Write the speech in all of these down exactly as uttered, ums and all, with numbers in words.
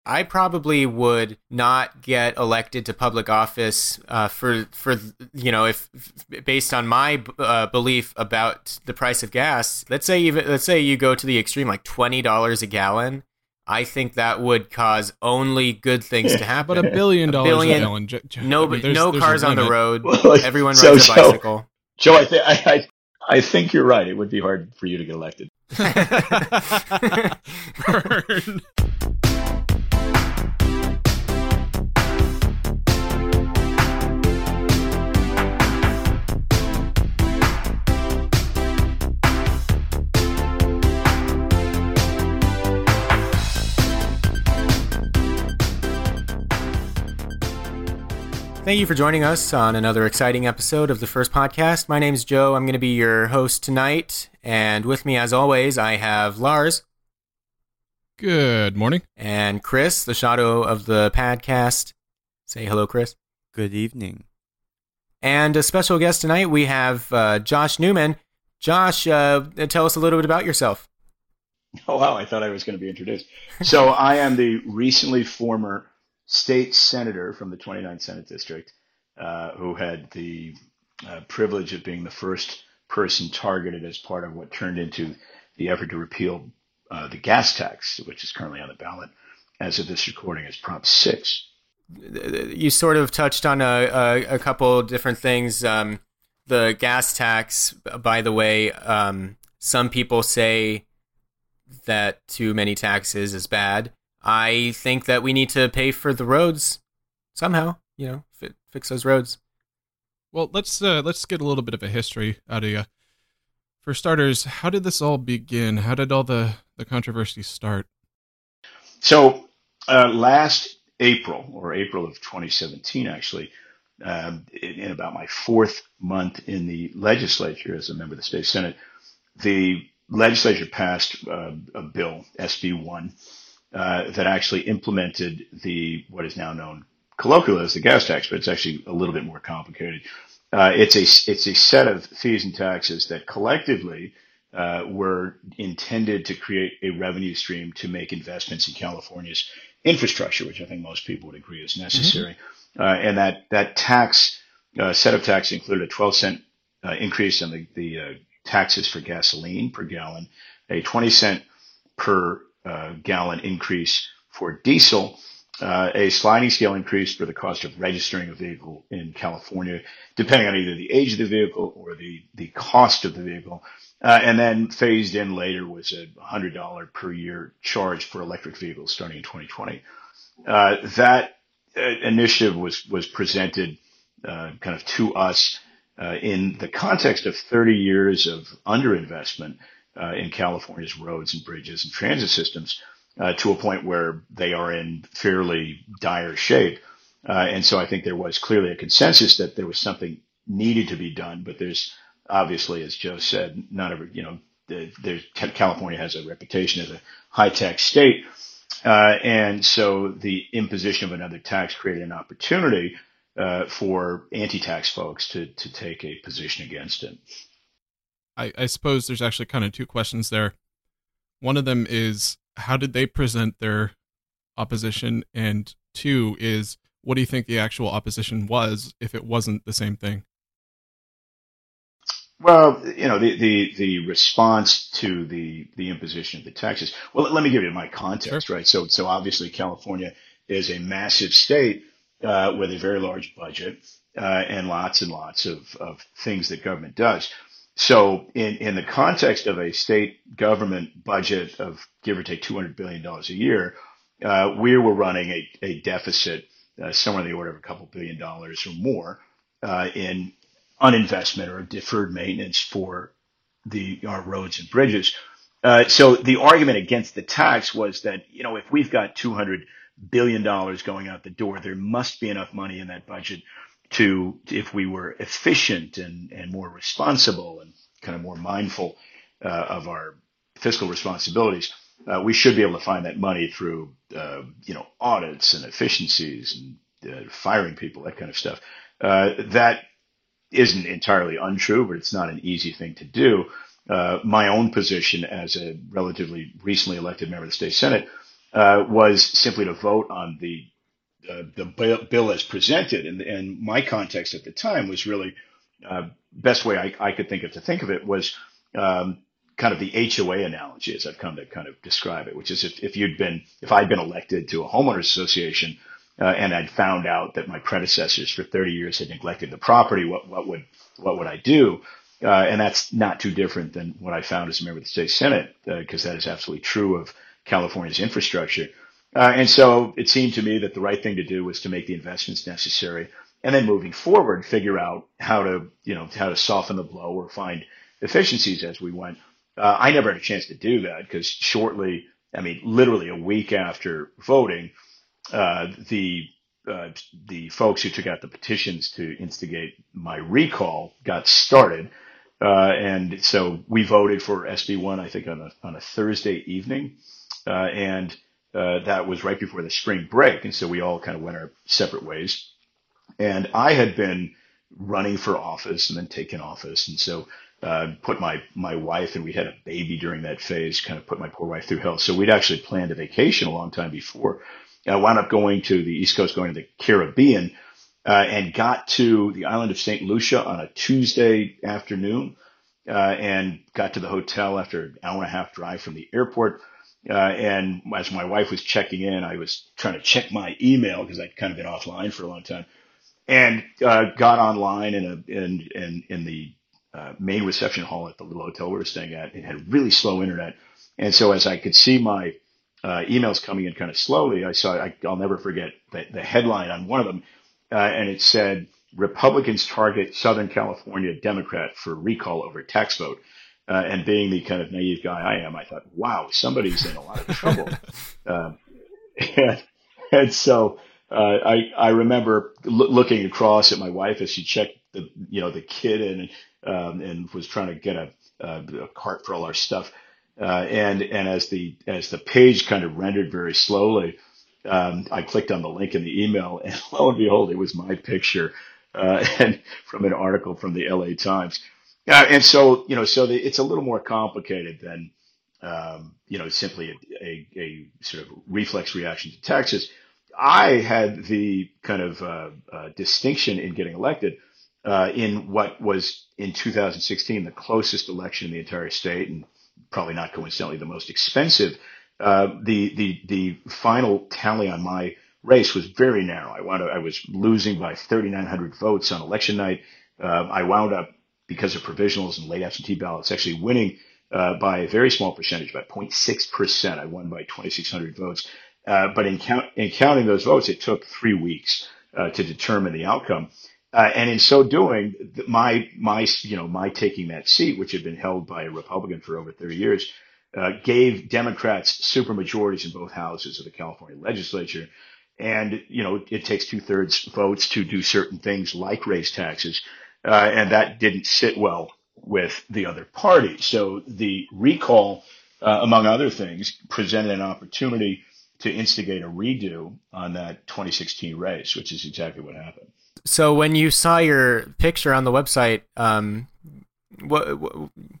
I probably would not get elected to public office uh, for for you know if based on my uh, belief about the price of gas. Let's say even let's say you go to the extreme, like twenty dollars a gallon. I think that would cause only good things to happen. But a billion A dollars billion, a gallon. j- j- no I mean, there's- no there's a cars on the limit. road. Well, Everyone so- rides a so- bicycle. Joe, I, th- I, I I think you're right. It would be hard for you to get elected. Burn. Thank you for joining us on another exciting episode of the First Podcast. My name's Joe. I'm going to be your host tonight. And with me, as always, I have Lars. Good morning. And Chris, the shadow of the podcast. Say hello, Chris. Good evening. And a special guest tonight, we have uh, Josh Newman. Josh, uh, tell us a little bit about yourself. Oh, wow. I thought I was going to be introduced. So I am the recently former state senator from the twenty-ninth Senate District, uh, who had the uh, privilege of being the first person targeted as part of what turned into the effort to repeal uh, the gas tax, which is currently on the ballot as of this recording as Prop six. You sort of touched on a, a, a couple different things. Um, the gas tax, by the way, um, some people say that too many taxes is bad. I think that we need to pay for the roads somehow, you know, fi- fix those roads. Well, let's uh, let's get a little bit of a history out of you. For starters, how did this all begin? How did all the, the controversy start? So uh, last April, or April of twenty seventeen, actually, um, in, in about my fourth month in the legislature as a member of the state Senate, the legislature passed uh, a bill, S B one, uh, that actually implemented the what is now known colloquially as the gas tax, but it's actually a little bit more complicated. Uh, it's a it's a set of fees and taxes that collectively uh, were intended to create a revenue stream to make investments in California's infrastructure, which I think most people would agree is necessary. Mm-hmm. Uh, and that that tax uh, set of tax included a twelve cent uh, increase in the the uh, taxes for gasoline per gallon, a twenty cent per uh, gallon increase for diesel, uh, a sliding scale increase for the cost of registering a vehicle in California, depending on either the age of the vehicle or the, the cost of the vehicle. Uh, and then phased in later was a one hundred dollars per year charge for electric vehicles starting in twenty twenty. Uh, that uh, initiative was, was presented uh, kind of to us uh, in the context of thirty years of underinvestment uh, in California's roads and bridges and transit systems uh, to a point where they are in fairly dire shape. Uh, and so I think there was clearly a consensus that there was something needed to be done, but there's obviously, as Joe said, not every, you know, there's, California has a reputation as a high-tech state. Uh, and so the imposition of another tax created an opportunity uh, for anti-tax folks to, to take a position against it. I, I suppose there's actually kind of two questions there. One of them is, how did they present their opposition? And two is, what do you think the actual opposition was if it wasn't the same thing? Well, you know, the, the, the response to the, the imposition of the taxes. Well, let me give you my context, Sure. right? So, so obviously California is a massive state uh, with a very large budget uh, and lots and lots of, of things that government does. So in, in the context of a state government budget of give or take two hundred billion dollars a year, uh, we were running a, a deficit uh, somewhere in the order of a couple billion dollars or more uh, in uninvestment or deferred maintenance for the our roads and bridges. Uh, so the argument against the tax was that, you know, if we've got two hundred billion dollars going out the door, there must be enough money in that budget to, if we were efficient and, and more responsible and kind of more mindful uh, of our fiscal responsibilities, uh, we should be able to find that money through, uh, you know, audits and efficiencies and uh, firing people, that kind of stuff. Uh, that isn't entirely untrue, but it's not an easy thing to do. Uh, my own position as a relatively recently elected member of the state Senate uh, was simply to vote on the uh, the bill, bill as presented. And, and my context at the time was really uh, best way I, I could think of to think of it was um, kind of the H O A analogy, as I've come to kind of describe it, which is if, if you'd been if I'd been elected to a homeowners association uh, and I'd found out that my predecessors for thirty years had neglected the property, what what would what would I do? Uh, and that's not too different than what I found as a member of the state Senate, because uh, that is absolutely true of California's infrastructure. Uh, and so it seemed to me that the right thing to do was to make the investments necessary, and then moving forward, figure out how to, you know, how to soften the blow or find efficiencies as we went. Uh, I never had a chance to do that because shortly, I mean, literally a week after voting, uh, the uh, the folks who took out the petitions to instigate my recall got started. Uh, and so we voted for S B one, I think, on a, on a Thursday evening. Uh, and uh, that was right before the spring break. And so we all kind of went our separate ways. And I had been running for office and then taking office. And so uh, put my, my wife, and we had a baby during that phase, kind of put my poor wife through hell. So we'd actually planned a vacation a long time before. I wound up going to the East Coast, going to the Caribbean. Uh, and got to the island of Saint Lucia on a Tuesday afternoon, uh, and got to the hotel after an hour and a half drive from the airport. Uh, and as my wife was checking in, I was trying to check my email because I'd kind of been offline for a long time, and uh, got online in a in in, in the uh, main reception hall at the little hotel we were staying at. It had really slow internet, and so as I could see my uh, emails coming in kind of slowly, I saw I, I'll never forget the, the headline on one of them. Uh, and it said, Republicans target Southern California Democrat for recall over tax vote. Uh, and being the kind of naive guy I am, I thought, wow, somebody's in a lot of trouble. uh, and, and so uh, I, I remember lo- looking across at my wife as she checked the, you know, the kid in, um, and was trying to get a, a, a cart for all our stuff. Uh, and and as the as the page kind of rendered very slowly, Um, I clicked on the link in the email, and lo and behold, it was my picture, uh, and from an article from the L A Times. Uh, and so, you know, so the, it's a little more complicated than, um, you know, simply a, a, a sort of reflex reaction to taxes. I had the kind of uh, uh, distinction in getting elected uh, in what was in two thousand sixteen the closest election in the entire state, and probably not coincidentally the most expensive. Uh, the, the, the final tally on my race was very narrow. I wound up, I was losing by thirty-nine hundred votes on election night. Uh, I wound up, because of provisionals and late absentee ballots, actually winning, uh, by a very small percentage, about zero point six percent. I won by twenty-six hundred votes. Uh, but in count, in counting those votes, it took three weeks, uh, to determine the outcome. Uh, and in so doing, my, my, you know, my taking that seat, which had been held by a Republican for over thirty years, Uh, gave Democrats supermajorities in both houses of the California legislature. And, you know, it takes two thirds votes to do certain things like raise taxes. Uh, and that didn't sit well with the other party. So the recall, uh, among other things, presented an opportunity to instigate a redo on that twenty sixteen race, which is exactly what happened. So when you saw your picture on the website, um, what, what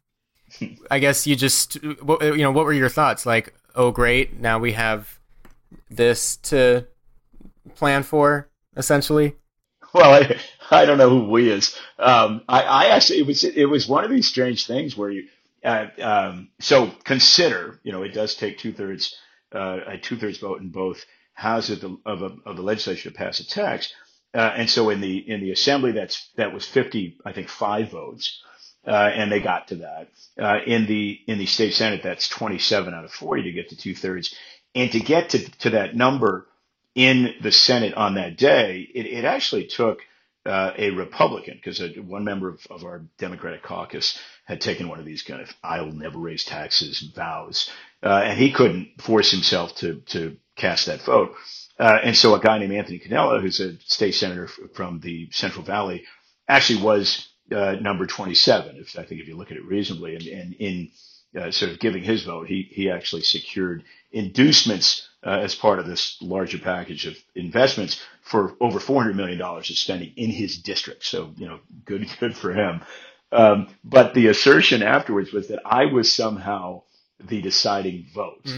I guess you just, you know, what were your thoughts? Like, oh, great, now we have this to plan for, essentially? Well, I, I don't know who we is. Um, I, I actually, it was, it was one of these strange things where you, uh, um, so consider, you know, it does take two thirds, uh, a two thirds vote in both houses of the, of, a, of the legislature to pass a tax. Uh, and so in the, in the assembly, that's, that was fifty, I think, five votes. Uh, and they got to that. Uh, in the, in the state Senate, that's twenty-seven out of forty to get to two thirds. And to get to, to that number in the Senate on that day, it, it actually took, uh, a Republican, because one member of, of our Democratic caucus had taken one of these kind of, I'll never raise taxes vows. Uh, and he couldn't force himself to, to cast that vote. Uh, and so a guy named Anthony Cannella, who's a state senator from the Central Valley, actually was, Uh, number twenty-seven, if I think if you look at it reasonably, and, and in uh, sort of giving his vote, he he actually secured inducements uh, as part of this larger package of investments for over four hundred million dollars of spending in his district. So, you know, good good for him. Um, but the assertion afterwards was that I was somehow the deciding vote. Mm-hmm.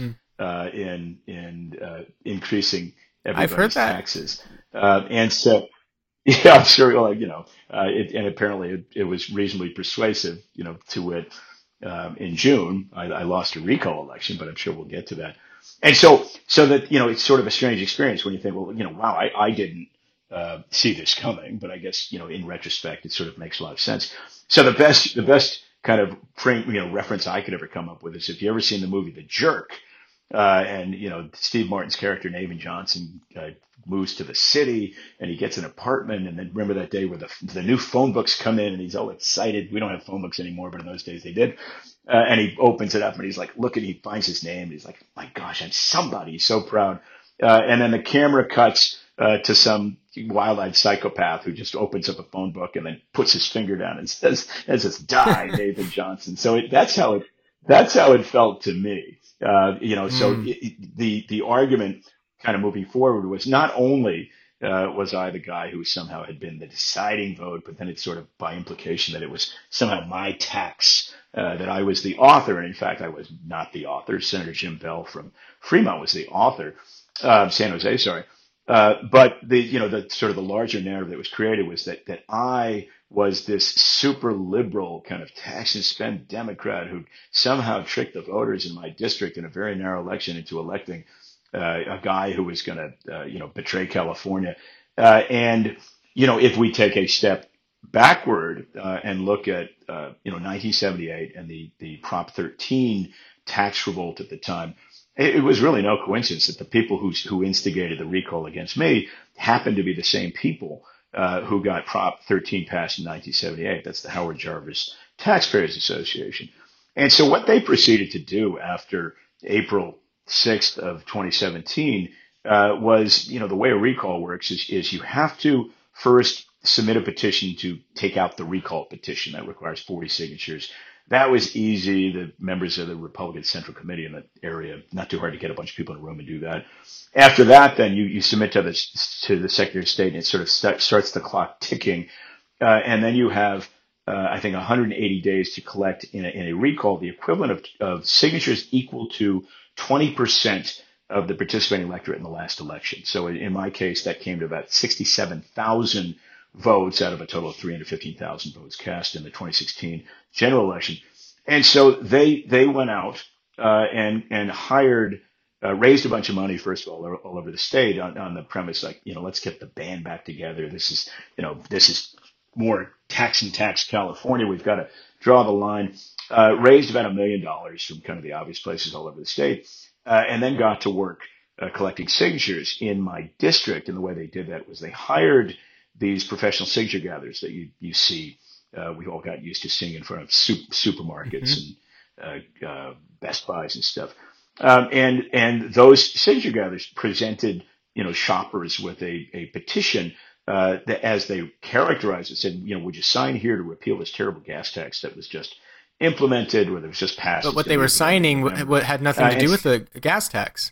uh, in in uh, increasing I've heard everybody's that. taxes. Uh, and so, yeah, I'm sure, like, you know, uh, it, and apparently it, it was reasonably persuasive, you know, to it. Um, in June, I, I lost a recall election, but I'm sure we'll get to that. And so, so that, you know, it's sort of a strange experience when you think, well, you know, wow, I, I didn't uh, see this coming, but I guess, you know, in retrospect, it sort of makes a lot of sense. So the best, the best kind of frame, you know, reference I could ever come up with is if you ever seen the movie The Jerk, uh, and, you know, Steve Martin's character, Navin Johnson, uh, moves to the city and he gets an apartment. And then remember that day where the, the new phone books come in and he's all excited. We don't have phone books anymore, but in those days they did. Uh, and he opens it up and he's like, look, and he finds his name. And he's like, my gosh, I'm somebody. He's so proud. Uh, and then the camera cuts uh, to some wild-eyed psychopath who just opens up a phone book and then puts his finger down and says, and says, die, Navin Johnson. So it, that's how it, that's how it felt to me. Uh, you know, so Mm. it, it, the, the argument kind of moving forward was not only uh, was I the guy who somehow had been the deciding vote, but then it's sort of by implication that it was somehow my tax, uh, that I was the author. And in fact, I was not the author. Senator Jim Bell from Fremont was the author, uh, San Jose, sorry. Uh, but the, you know, the sort of the larger narrative that was created was that, that I was this super liberal kind of tax and spend Democrat who somehow tricked the voters in my district in a very narrow election into electing uh, a guy who was going to, uh, you know, betray California. Uh, and, you know, if we take a step backward uh, and look at, uh, you know, nineteen seventy-eight and the, the Prop thirteen tax revolt at the time, it, it was really no coincidence that the people who, who instigated the recall against me happened to be the same people uh, who got Prop thirteen passed in nineteen seventy-eight. That's the Howard Jarvis Taxpayers Association. And so what they proceeded to do after April sixth of twenty seventeen uh, was, you know, the way a recall works is, is you have to first submit a petition to take out the recall petition. That requires forty signatures. That was easy. The members of the Republican Central Committee in that area, not too hard to get a bunch of people in a room and do that. After that, then you, you submit to the, to the Secretary of State and it sort of start, starts the clock ticking. Uh, and then you have, uh, I think, one hundred eighty days to collect in a, in a recall the equivalent of, of signatures equal to twenty percent of the participating electorate in the last election. So in, in my case, that came to about sixty-seven thousand votes out of a total of three hundred fifteen thousand votes cast in the twenty sixteen general election. And so they they went out uh, and and hired, uh, raised a bunch of money, first of all, all, all over the state on, on the premise, like, you know, let's get the band back together. This is, you know, this is more tax and tax California. We've got to draw the line. Uh, raised about a million dollars from kind of the obvious places all over the state, uh, and then got to work uh, collecting signatures in my district. And the way they did that was they hired these professional signature gatherers that you, you see. Uh, we all got used to seeing in front of super, supermarkets mm-hmm. and uh, uh, Best Buys and stuff. Um, and and those signature gatherers presented, you know, shoppers with a, a petition uh, that, as they characterized it, said, you know, would you sign here to repeal this terrible gas tax that was just implemented, or that was just passed? But what they were signing what had nothing to do uh, with the gas tax.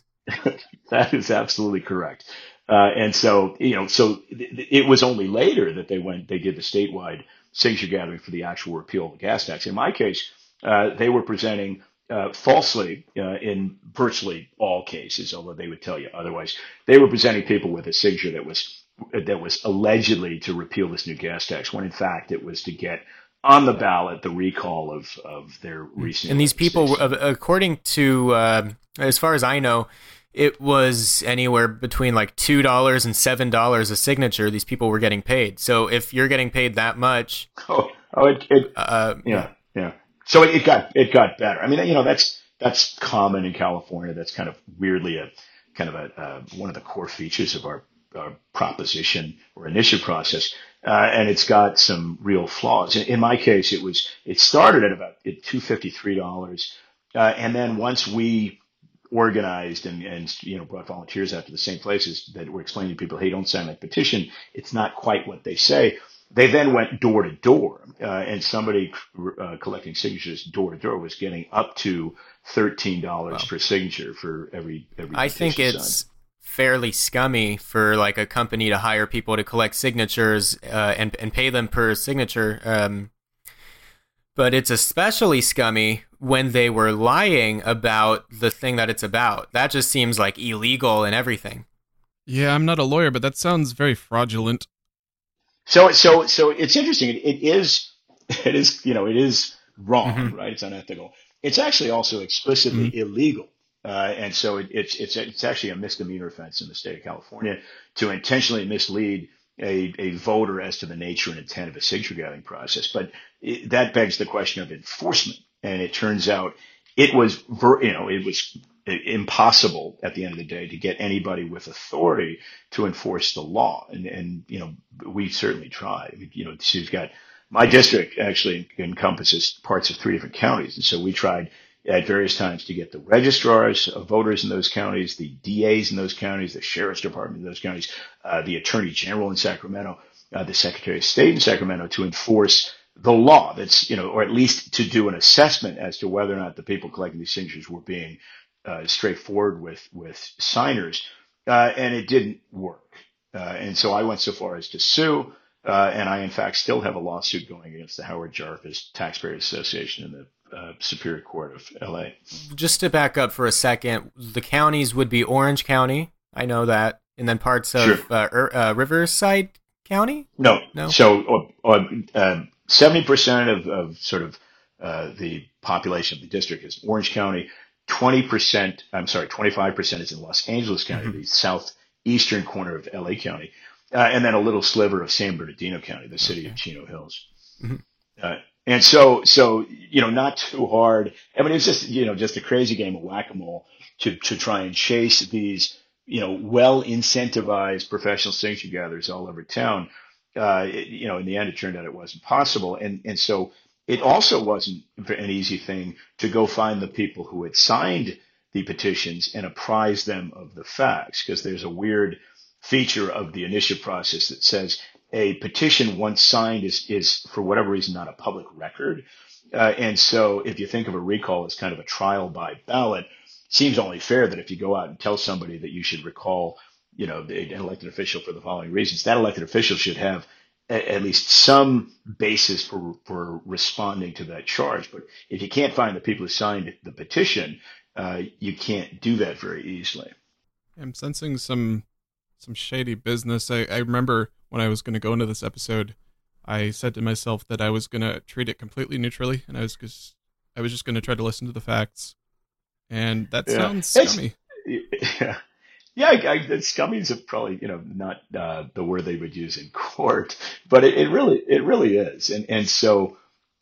That is absolutely correct. Uh, and so, you know, so th- it was only later that they went, they did the statewide signature gathering for the actual repeal of the gas tax. In my case, uh, they were presenting uh, falsely uh, in virtually all cases, although they would tell you otherwise. They were presenting people with a signature that was that was allegedly to repeal this new gas tax, when in fact it was to get on the ballot the recall of, of their recent. And these people, according to, uh, as far as I know, it was anywhere between like two dollars and seven dollars a signature. These people were getting paid. So if you're getting paid that much, oh, oh, it, it uh, yeah, yeah. So it, it got it got better. I mean, you know, that's that's common in California. That's kind of weirdly a kind of a uh, one of the core features of our, our proposition or initiative process, uh, and it's got some real flaws. In, in my case, it was it started at about two hundred fifty-three dollars, uh, and then once we organized and, and, you know, brought volunteers out to the same places that were explaining to people, hey, don't sign that petition. It's not quite what they say. They then went door to door, uh, and somebody uh, collecting signatures door to door was getting up to thirteen dollars wow. per signature for every, every I think it's signed. fairly scummy for like a company to hire people to collect signatures uh, and, and pay them per signature. Um, But it's especially scummy when they were lying about the thing that it's about. That just seems like illegal and everything. Yeah, I'm not a lawyer, but that sounds very fraudulent. So, so, so it's interesting. It, it is, it is, you know, it is wrong, Mm-hmm. right? It's unethical. It's actually also explicitly Mm-hmm. illegal. Uh, and so it, it's, it's, it's actually a misdemeanor offense in the state of California to intentionally mislead a, a voter as to the nature and intent of a signature gathering process. But it, that begs the question of enforcement. And it turns out it was, ver, you know, it was impossible at the end of the day to get anybody with authority to enforce the law. And, and, you know, we certainly tried. You know, so you've got, my district actually encompasses parts of three different counties. And so we tried at various times to get the registrars of voters in those counties, the D As in those counties, the sheriff's department in those counties, uh, the attorney general in Sacramento, uh, the secretary of state in Sacramento to enforce the law. That's, you know, or at least to do an assessment as to whether or not the people collecting these signatures were being uh, straightforward with, with signers. Uh, and it didn't work. Uh, and so I went so far as to sue. Uh, and I, in fact, still have a lawsuit going against the Howard Jarvis Taxpayers Association in the uh, Superior Court of L A. Just to back up for a second, the counties would be Orange County. I know that. And then parts of Sure. uh, er, uh, Riverside County? No. No. So or, or, uh, seventy percent of, of sort of uh, the population of the district is Orange County. twenty percent, I'm sorry, twenty-five percent is in Los Angeles County, Mm-hmm. the southeastern corner of L A County. Uh, and then a little sliver of San Bernardino County, the city Okay. of Chino Hills. Mm-hmm. Uh, and so, so, you know, not too hard. I mean, it's just, you know, just a crazy game of whack-a-mole to, to try and chase these, you know, well incentivized professional signature gatherers all over town. Uh, it, you know, in the end, it turned out it wasn't possible. And, and so it also wasn't an easy thing to go find the people who had signed the petitions and apprise them of the facts, because there's a weird feature of the initiative process that says a petition once signed is, is for whatever reason, not a public record. Uh, and so if you think of a recall as kind of a trial by ballot, it seems only fair that if you go out and tell somebody that you should recall, you know, an elected official for the following reasons, that elected official should have a, at least some basis for, for responding to that charge. But if you can't find the people who signed the petition, uh, you can't do that very easily. I'm sensing some some shady business. I, I remember when I was going to go into this episode, I said to myself that I was going to treat it completely neutrally, and I was just, I was just going to try to listen to the facts. And that Yeah. sounds It's- scummy. Yeah. Yeah, I, I, scummy is probably, you know, not uh, the word they would use in court, but it, it really, it really is. And, and so,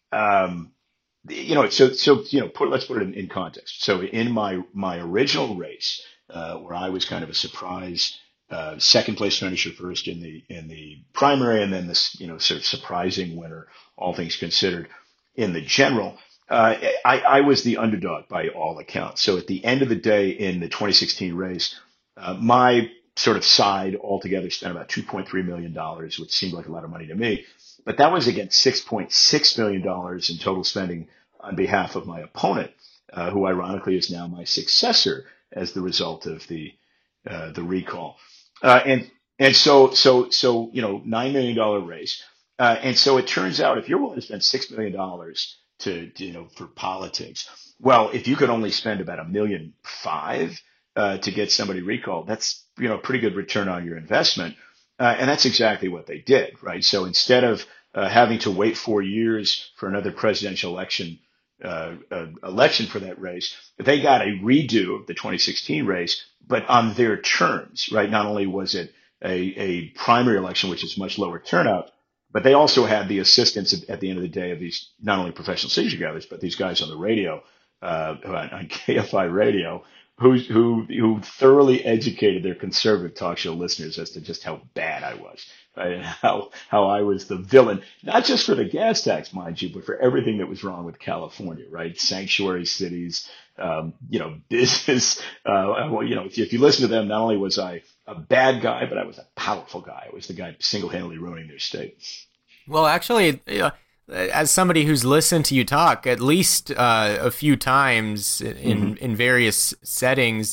um, you know, so, so, you know, put, let's put it in, in context. So in my, my original race, uh, where I was kind of a surprise, uh, second place finisher first in the, in the primary, and then this, you know, sort of surprising winner, all things considered, in the general, uh, I, I was the underdog by all accounts. So at the end of the day in the twenty sixteen race, uh, my sort of side altogether spent about two point three million dollars, which seemed like a lot of money to me. But that was against six point six million dollars in total spending on behalf of my opponent, uh, who ironically is now my successor as the result of the uh, the recall. Uh, and and so so so you know, nine million dollar race. Uh, and so it turns out if you're willing to spend six million dollars to, to you know for politics, well, if you could only spend about a million five uh, to get somebody recalled, that's you know a pretty good return on your investment. Uh, and that's exactly what they did, right? So instead of uh, having to wait four years for another presidential election, uh, uh, election for that race, they got a redo of the twenty sixteen race, but on their terms, right? Not only was it a, a primary election, which is much lower turnout, but they also had the assistance at, at the end of the day of these not only professional signature gatherers, but these guys on the radio, uh, on, on K F I radio, who who who thoroughly educated their conservative talk show listeners as to just how bad I was, right? And how how I was the villain, not just for the gas tax, mind you, but for everything that was wrong with California, right? Sanctuary cities, um, you know, business. Uh, well, you know, if you, if you listen to them, not only was I a bad guy, but I was a powerful guy. I was the guy single-handedly ruining their state. Well, actually, uh, as somebody who's listened to you talk at least uh, a few times in Mm-hmm. in various settings,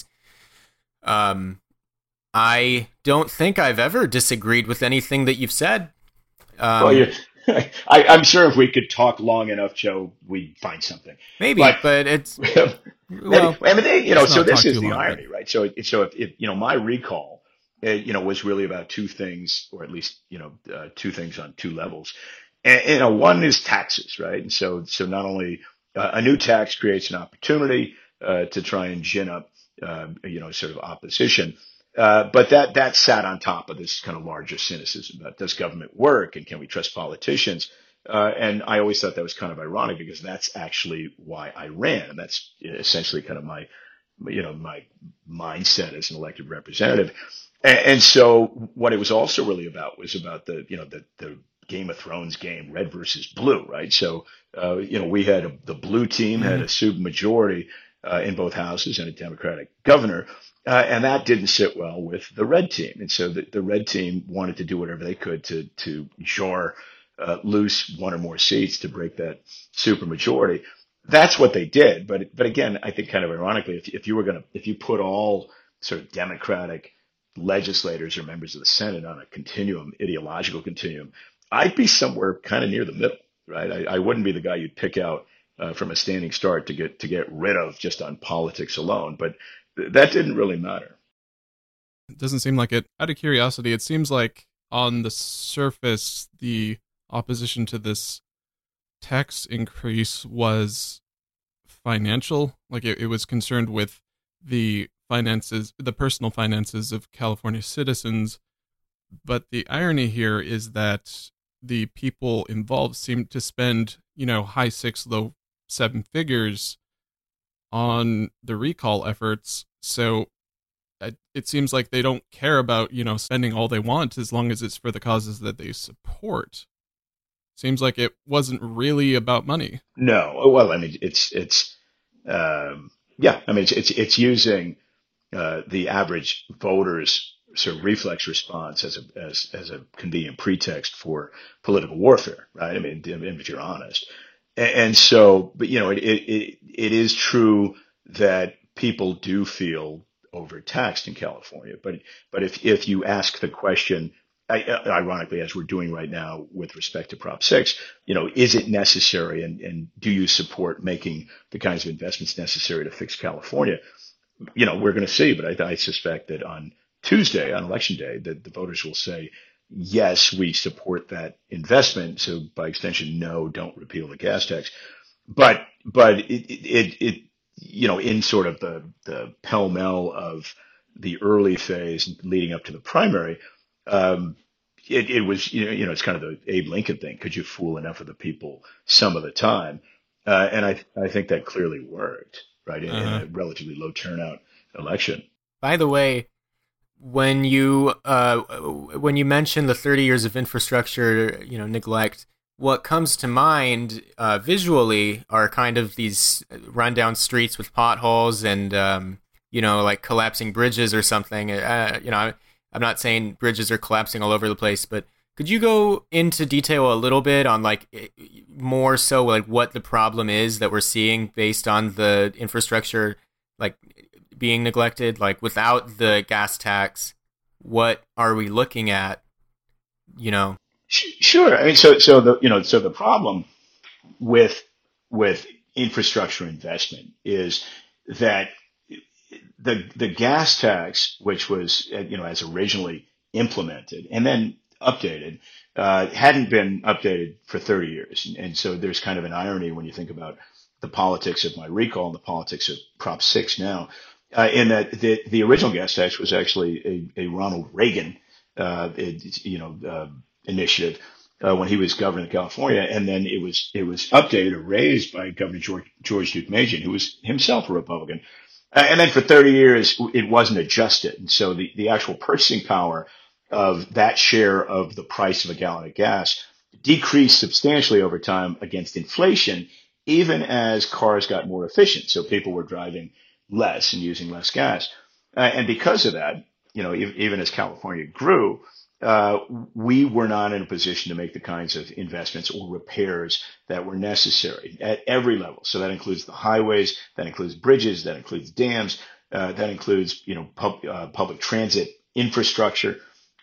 um, I don't think I've ever disagreed with anything that you've said. Um, Well, you're I, I'm sure if we could talk long enough, Joe, we'd find something. Maybe, But but it's maybe, well, I mean, they, you know, Let's so not this talk is too the long, but irony, right? So, so if, if you know, my recall, uh, you know, was really about two things, or at least, you know, uh, two things on two levels. And, you know, one is taxes, right? And so, so not only uh, a new tax creates an opportunity uh, to try and gin up, uh, you know, sort of opposition. Uh, but that that sat on top of this kind of larger cynicism about does government work and can we trust politicians? Uh, and I always thought that was kind of ironic because that's actually why I ran, and that's essentially kind of my, you know, my mindset as an elected representative. And, and so what it was also really about was about the, you know, the the Game of Thrones game, red versus blue, right? So, uh, you know, we had a, the blue team had a super majority uh, in both houses and a Democratic governor. Uh, and that didn't sit well with the red team. And so the, the red team wanted to do whatever they could to, to jar uh, loose one or more seats to break that supermajority. That's what they did. But, but again, I think kind of ironically, if, if you were going to, if you put all sort of Democratic legislators or members of the Senate on a continuum, ideological continuum, I'd be somewhere kind of near the middle, right? I, I wouldn't be the guy you'd pick out uh, from a standing start to get, to get rid of just on politics alone. But that didn't really matter. it doesn't seem like it. Out of curiosity, it seems like on the surface, the opposition to this tax increase was financial. Like it, it was concerned with the finances, the personal finances of California citizens. But the irony here is that the people involved seem to spend, you know, high six, low seven figures on the recall efforts. So it, it seems like they don't care about, you know, spending all they want as long as it's for the causes that they support. Seems like it wasn't really about money. No, well, I mean, it's it's um, yeah, I mean, it's it's, it's using uh, the average voter's sort of reflex response as a as as a convenient pretext for political warfare, right? I mean, if you're honest. And so, but you know, it, it, it is true that people do feel overtaxed in California. But, but if, if you ask the question, ironically, as we're doing right now with respect to Prop six, you know, is it necessary and, and do you support making the kinds of investments necessary to fix California? You know, we're going to see, but I, I suspect that on Tuesday, on election day, that the voters will say, yes, we support that investment. So by extension, no, don't repeal the gas tax. But but it it, it you know in sort of the the pell mell of the early phase leading up to the primary, um, it, it was you know you know it's kind of the Abe Lincoln thing. Could you fool enough of the people some of the time? Uh, and I I think that clearly worked, right, in, uh-huh. in a relatively low turnout election. By the way, when you uh, when you mention the thirty years of infrastructure, you know, neglect, what comes to mind uh, visually are kind of these rundown streets with potholes and um, you know, like collapsing bridges or something. Uh, you know, I'm not saying bridges are collapsing all over the place, but could you go into detail a little bit on like more so like what the problem is that we're seeing based on the infrastructure, like being neglected, like without the gas tax, what are we looking at? You know, sure. I mean, so so the you know so the problem with with infrastructure investment is that the the gas tax, which was you know as originally implemented and then updated, uh, hadn't been updated for thirty years, and, and so there's kind of an irony when you think about the politics of my recall and the politics of Prop six now. Uh, in that the, the original gas tax was actually a, a Ronald Reagan, uh, it, you know, uh, initiative uh, when he was governor of California, and then it was it was updated or raised by Governor George George Deukmejian, who was himself a Republican, uh, and then for thirty years it wasn't adjusted, and so the the actual purchasing power of that share of the price of a gallon of gas decreased substantially over time against inflation, even as cars got more efficient, so people were driving less and using less gas. Uh, and because of that, you know, even, even as California grew, uh, we were not in a position to make the kinds of investments or repairs that were necessary at every level. So that includes the highways, that includes bridges, that includes dams, uh, that includes, you know, pub, uh, public transit infrastructure.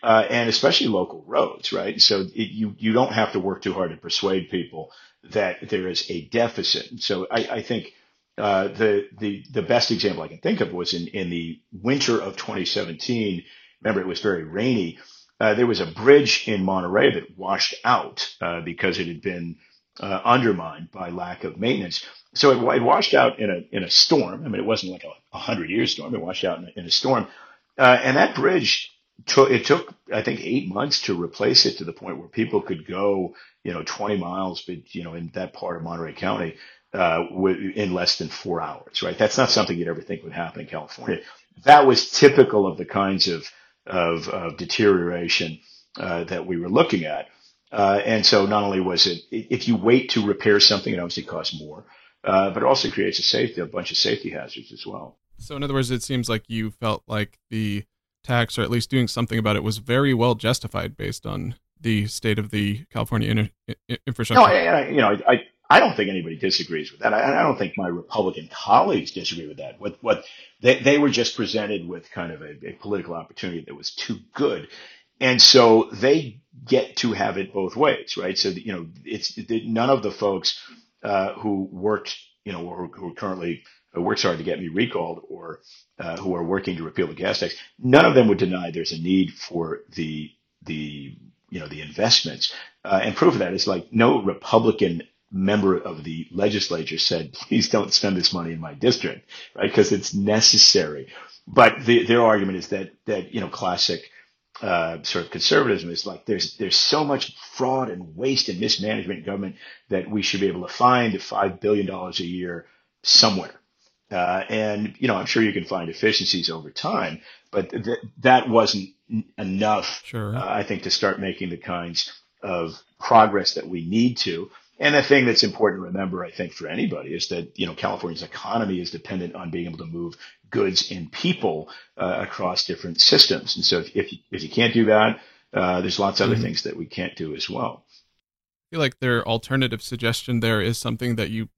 uh, and especially local roads, right? So it, you you don't have to work too hard to persuade people that there is a deficit. So I, I think uh, the the the best example I can think of was in in the winter of twenty seventeen. Remember, it was very rainy. Uh, there was a bridge in Monterey that washed out uh, because it had been uh, undermined by lack of maintenance. So it, it washed out in a in a storm. I mean, it wasn't like a, a hundred year storm. It washed out in a, in a storm, uh, and that bridge took it took I think eight months to replace it to the point where people could go, you know, twenty miles, but you know, in that part of Monterey County, uh, in less than four hours. Right? That's not something you'd ever think would happen in California. That was typical of the kinds of of, of deterioration uh, that we were looking at. Uh, and so not only was it, if you wait to repair something, it obviously costs more, uh, but it also creates a safety, a bunch of safety hazards as well. So in other words, it seems like you felt like the tax, or at least doing something about it, was very well justified based on the state of the California in- infrastructure. No, I, I, you know, I, I don't think anybody disagrees with that. I, I don't think my Republican colleagues disagree with that. What, what they, they were just presented with kind of a, a political opportunity that was too good. And so they get to have it both ways, right? So, you know, it's it, none of the folks uh, who worked, you know, or who currently worked hard to get me recalled, or uh, who are working to repeal the gas tax, none of them would deny there's a need for the the you know the investments. Uh, and proof of that is like no Republican member of the legislature said, please don't spend this money in my district, right? Because it's necessary. But the, their argument is that that you know classic uh, sort of conservatism is like there's there's so much fraud and waste and mismanagement in government that we should be able to find five billion dollars a year somewhere. Uh, and, you know, I'm sure you can find efficiencies over time, but th- that wasn't n- enough, sure. uh, I think, to start making the kinds of progress that we need to. And the thing that's important to remember, I think, for anybody is that, you know, California's economy is dependent on being able to move goods and people uh, across different systems. And so if, if, you, if you can't do that, uh, there's lots of other mm-hmm. things that we can't do as well. I feel like their alternative suggestion there is something that you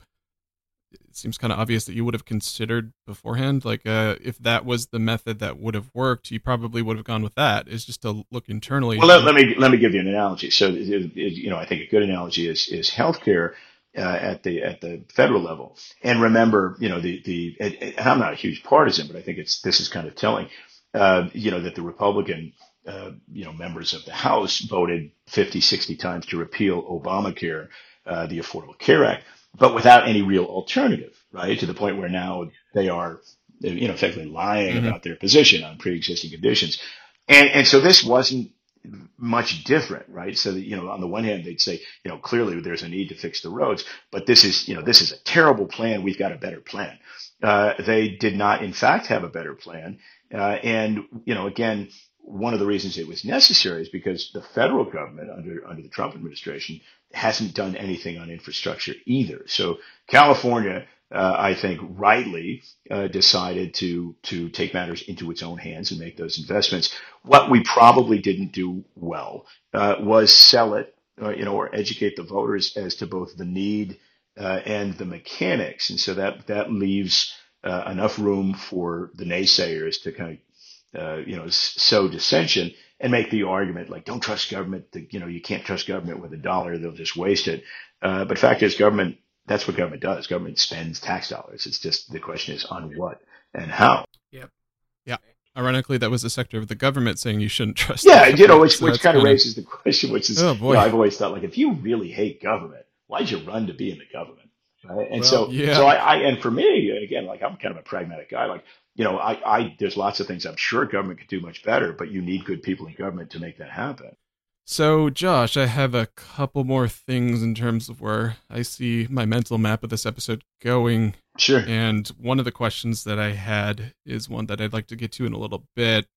it seems kind of obvious that you would have considered beforehand. Like, uh, if that was the method that would have worked, you probably would have gone with that. Is just to look internally. Well, let, let me let me give you an analogy. So, it, it, you know, I think a good analogy is is healthcare uh, at the at the federal level. And remember, you know, the the and I'm not a huge partisan, but I think it's this is kind of telling. Uh, you know, that the Republican uh, you know members of the House voted fifty, sixty times to repeal Obamacare, uh, the Affordable Care Act, but without any real alternative, right? To the point where now they are, you know, effectively lying mm-hmm. about their position on pre-existing conditions. And, and so this wasn't much different, right? So that, you know, on the one hand, they'd say, you know, clearly there's a need to fix the roads, but this is, you know, this is a terrible plan. We've got a better plan. Uh, they did not, in fact, have a better plan. Uh, and, you know, again, one of the reasons it was necessary is because the federal government under under the Trump administration hasn't done anything on infrastructure either. So California, uh, I think, rightly uh, decided to to take matters into its own hands and make those investments. What we probably didn't do well uh, was sell it, uh, you know, or educate the voters as to both the need uh, and the mechanics. And so that that leaves uh, enough room for the naysayers to kind of Uh, you know, sow dissension and make the argument like, don't trust government. The, you know, you can't trust government with a dollar; they'll just waste it. Uh, but fact is, government. That's what government does. Government spends tax dollars. It's just the question is on what and how. Yep. Yeah. Ironically, that was the sector of the government saying you shouldn't trust. Yeah, you know, which so which kind of raises the question, which is, oh, boy. You know, I've always thought like, if you really hate government, why'd you run to be in the government? Right? And well, so, yeah. so I, I, and for me, again, like I'm kind of a pragmatic guy. Like, you know, I, I, there's lots of things I'm sure government could do much better, but you need good people in government to make that happen. So, Josh, I have a couple more things in terms of where I see my mental map of this episode going. Sure. And one of the questions that I had is one that I'd like to get to in a little bit.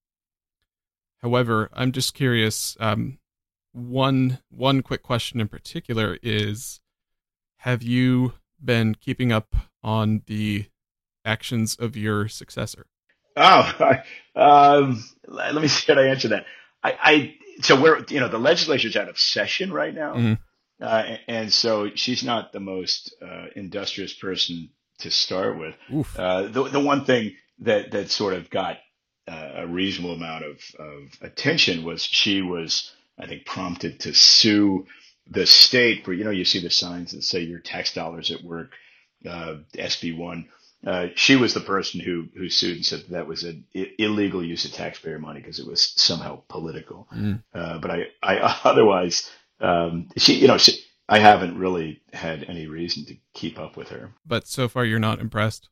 However, I'm just curious. Um, one one quick question in particular is, have you been keeping up on the actions of your successor? Oh, um, let me see how to answer that. I, I so we're you know the legislature's out of session right now, mm-hmm. uh, and, and so she's not the most uh, industrious person to start with. Uh, the the one thing that that sort of got uh, a reasonable amount of, of attention was she was, I think, prompted to sue the state for, you know, you see the signs that say your tax dollars at work, uh, S B one. Uh, she was the person who who sued and said that, that was an I- illegal use of taxpayer money because it was somehow political. Mm. Uh, but I, I otherwise, um, she, you know, she, I haven't really had any reason to keep up with her. But so far, you're not impressed.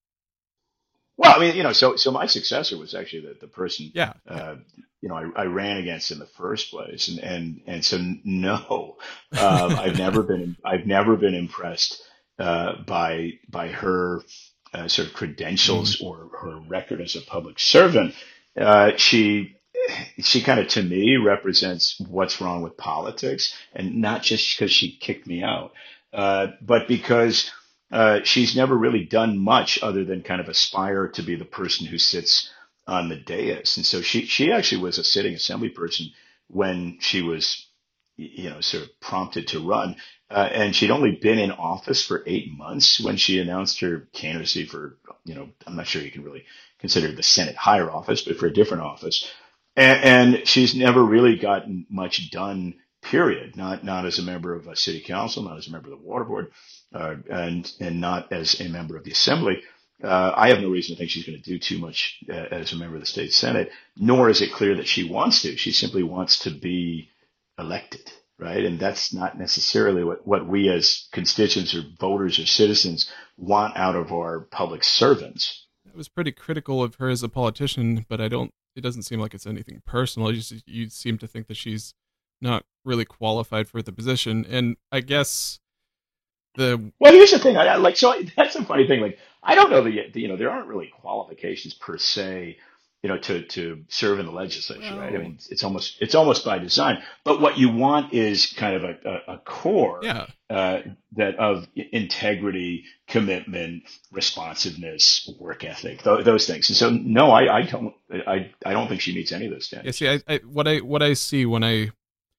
Well, I mean, you know, so so my successor was actually the, the person, Yeah. uh, you know, I, I ran against in the first place, and and and so no, um, I've never been I've never been impressed uh, by by her uh, sort of credentials Mm. or her record as a public servant. Uh, she she kind of to me represents what's wrong with politics, and not just because she kicked me out, uh, but because uh, she's never really done much other than kind of aspire to be the person who sits on the dais. And so she, she actually was a sitting assembly person when she was, you know, sort of prompted to run. Uh, and she'd only been in office for eight months when she announced her candidacy for, you know, I'm not sure you can really consider the Senate higher office, but for a different office. And, and she's never really gotten much done, period. Not, not as a member of a city council, not as a member of the water board, uh, and, and not as a member of the assembly. Uh, I have no reason to think she's going to do too much uh, as a member of the state Senate, nor is it clear that she wants to. She simply wants to be elected, right? And that's not necessarily what, what we as constituents or voters or citizens want out of our public servants. I was pretty critical of her as a politician, but I don't, it doesn't seem like it's anything personal. You just, you seem to think that she's not really qualified for the position. And I guess the, Well, here's the thing. I, I like, so I, that's a funny thing. Like, I don't know that, you know, there aren't really qualifications per se, you know, to, to serve in the legislature, right? I well, mean, it's, it's almost, it's almost by design, but what you want is kind of a, a, a core, yeah, uh, that of integrity, commitment, responsiveness, work ethic, th- those things. And so, no, I, I don't, I, I don't think she meets any of those yeah. standards. See, I, I, what I, what I see when I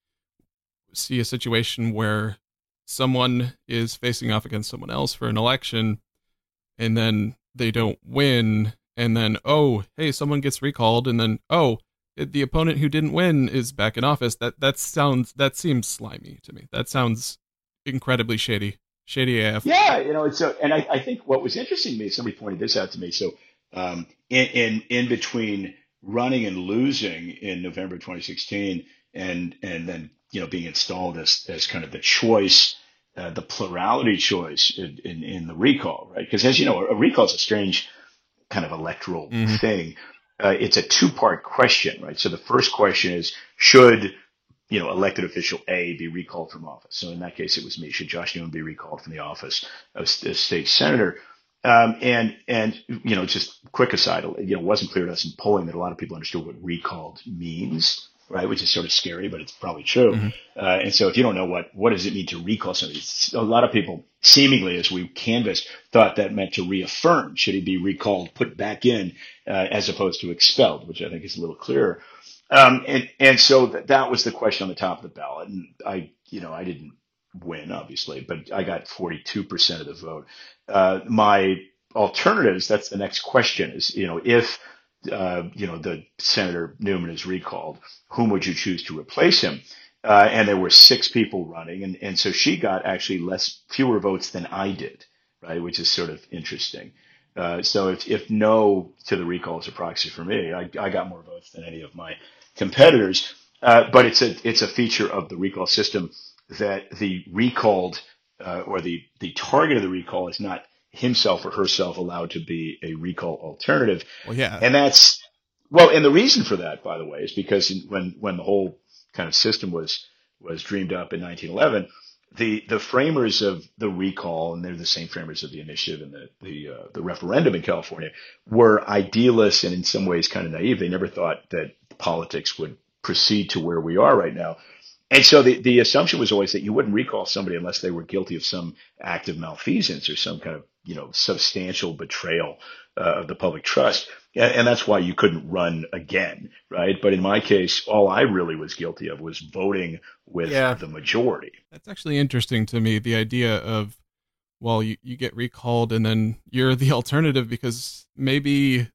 see a situation where someone is facing off against someone else for an election and then they don't win, and then, oh, hey, someone gets recalled, and then, oh, the opponent who didn't win is back in office. That that sounds, that seems slimy to me. That sounds incredibly shady. Shady A F. Yeah, you know, it's a, and I, I think what was interesting to me, somebody pointed this out to me. So, um, in, in, in between running and losing in November twenty sixteen and, and then, you know, being installed as, as kind of the choice, uh, the plurality choice in, in, in the recall, right? Because as you know, a recall is a strange kind of electoral Mm-hmm. thing. Uh, it's a two part question, right? So the first question is, should, you know, elected official A be recalled from office? So in that case, it was me. Should Josh Newman be recalled from the office of st- state senator? Um, and, and, you know, just quick aside, you know, it wasn't clear to us in polling that a lot of people understood what recalled means, right? Which is sort of scary, but it's probably true. Mm-hmm. Uh, and so if you don't know what, what does it mean to recall somebody, a lot of people seemingly, as we canvassed, thought that meant to reaffirm. Should he be recalled, put back in, uh, as opposed to expelled, which I think is a little clearer. Um, and, and so th- that was the question on the top of the ballot. And I, you know, I didn't win, obviously, but I got forty-two percent of the vote. Uh, my alternatives, that's the next question is, you know, if, uh, you know, the Senator Newman is recalled, whom would you choose to replace him? Uh, and there were six people running. And, and so she got actually less, fewer votes than I did, right? Which is sort of interesting. Uh, so if, if no to the recall is a proxy for me, I, I got more votes than any of my competitors. Uh, but it's a, it's a feature of the recall system that the recalled, uh, or the, the target of the recall is not himself or herself allowed to be a recall alternative. Well, yeah. And that's, well, and the reason for that, by the way, is because when, when the whole kind of system was, was dreamed up in nineteen eleven, the, the framers of the recall, and they're the same framers of the initiative and the, the, uh, the referendum in California, were idealists and in some ways kind of naive. They never thought that politics would proceed to where we are right now. And so the, the assumption was always that you wouldn't recall somebody unless they were guilty of some act of malfeasance or some kind of, you know, substantial betrayal uh, of the public trust. And, and that's why you couldn't run again, right? But in my case, all I really was guilty of was voting with Yeah. the majority. That's actually interesting to me, the idea of, well, you, you get recalled and then you're the alternative because maybe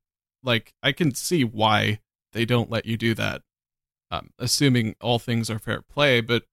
like I can see why they don't let you do that, um, assuming all things are fair play. But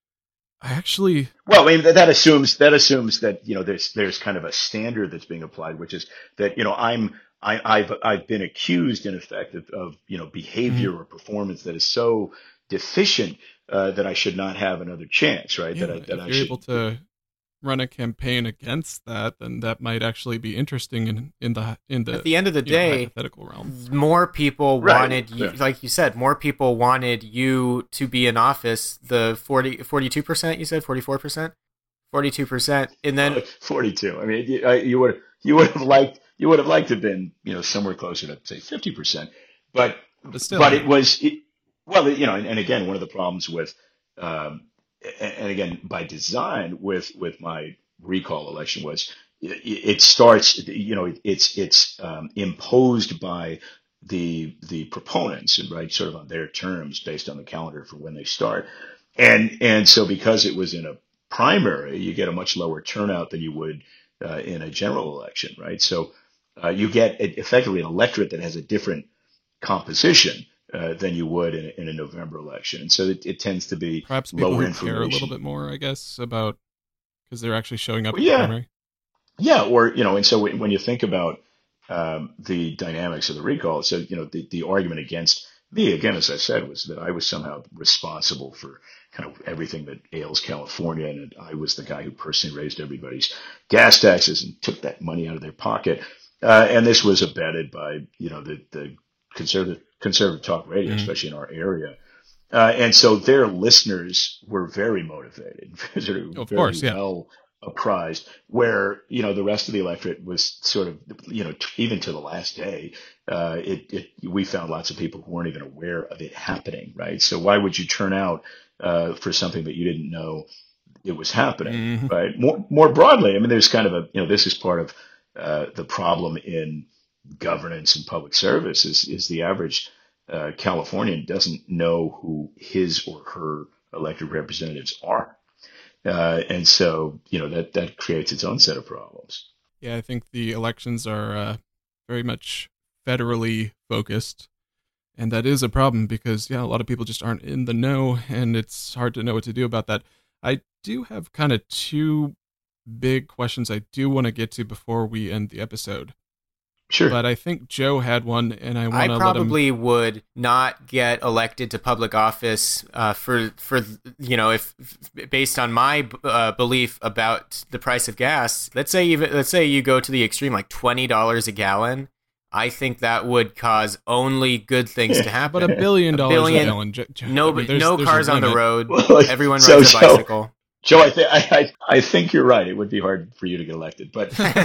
I actually, Well, I mean, that assumes that assumes that, you know, there's there's kind of a standard that's being applied, which is that, you know, I'm I, I've I've been accused in effect of, of you know Mhm. behavior or performance that is so deficient uh, that I should not have another chance, right? That I yeah, that if I you're able should, you know, to run a campaign against that, then that might actually be interesting in in the in At the the end of the you know day, hypothetical realm. more people right, wanted you, yeah. like you said, more people wanted you to be in office. The forty, forty-two percent, you said forty-four percent, forty-two percent, and then Well, forty-two. I mean, you, I, you would you would have liked you would have liked to have been, you know, somewhere closer to say fifty percent, but But still, but yeah. it was it, well, you know, and, and again, one of the problems with um, and, and again by design with with my recall election was it, it starts, you know, it's it's um, imposed by the the proponents, and right, sort of on their terms based on the calendar for when they start, and and so because it was in a primary, you get a much lower turnout than you would uh, in a general election, right? So uh, you get e- effectively an electorate that has a different composition uh, than you would in a, in a November election, and so it, it tends to be Perhaps people lower who care a little information. bit more, I guess, about because they're actually showing up Well, at the yeah, primary. yeah, or you know, and so when when you think about um, the dynamics of the recall, so you know, the, the argument against me, again, as I said, was that I was somehow responsible for kind of everything that ails California, and I was the guy who personally raised everybody's gas taxes and took that money out of their pocket. Uh, and this was abetted by, you know, the the conservative conservative talk radio, Mm. especially in our area. Uh, and so their listeners were very motivated, Of very course, yeah. well apprised, where, you know, the rest of the electorate was sort of, you know, t- even to the last day, uh, it, it, we found lots of people who weren't even aware of it happening, right? So why would you turn out uh, for something that you didn't know it was happening, Mm. right? More, more broadly, I mean, there's kind of a, you know, this is part of uh, the problem in governance and public service is, is the average uh, Californian doesn't know who his or her elected representatives are. Uh, and so, you know, that, that creates its own set of problems. Yeah, I think the elections are uh, very much federally focused, and that is a problem because yeah, a lot of people just aren't in the know, and it's hard to know what to do about that. I do have kind of two big questions I do want to get to before we end the episode, Sure. but I think Joe had one, and I I want to let him. probably would not get elected to public office uh, for for you know if based on my uh, belief about the price of gas. Let's say even let's say you go to the extreme, like twenty dollars a gallon. I think that would cause only good things to happen. But a billion A dollars a billion, gallon. J- j- no I mean, there's- no there's a cars on the limit. road. Well, Everyone so, rides a so, bicycle. Joe, I, th- I, I I think you're right. It would be hard for you to get elected, but but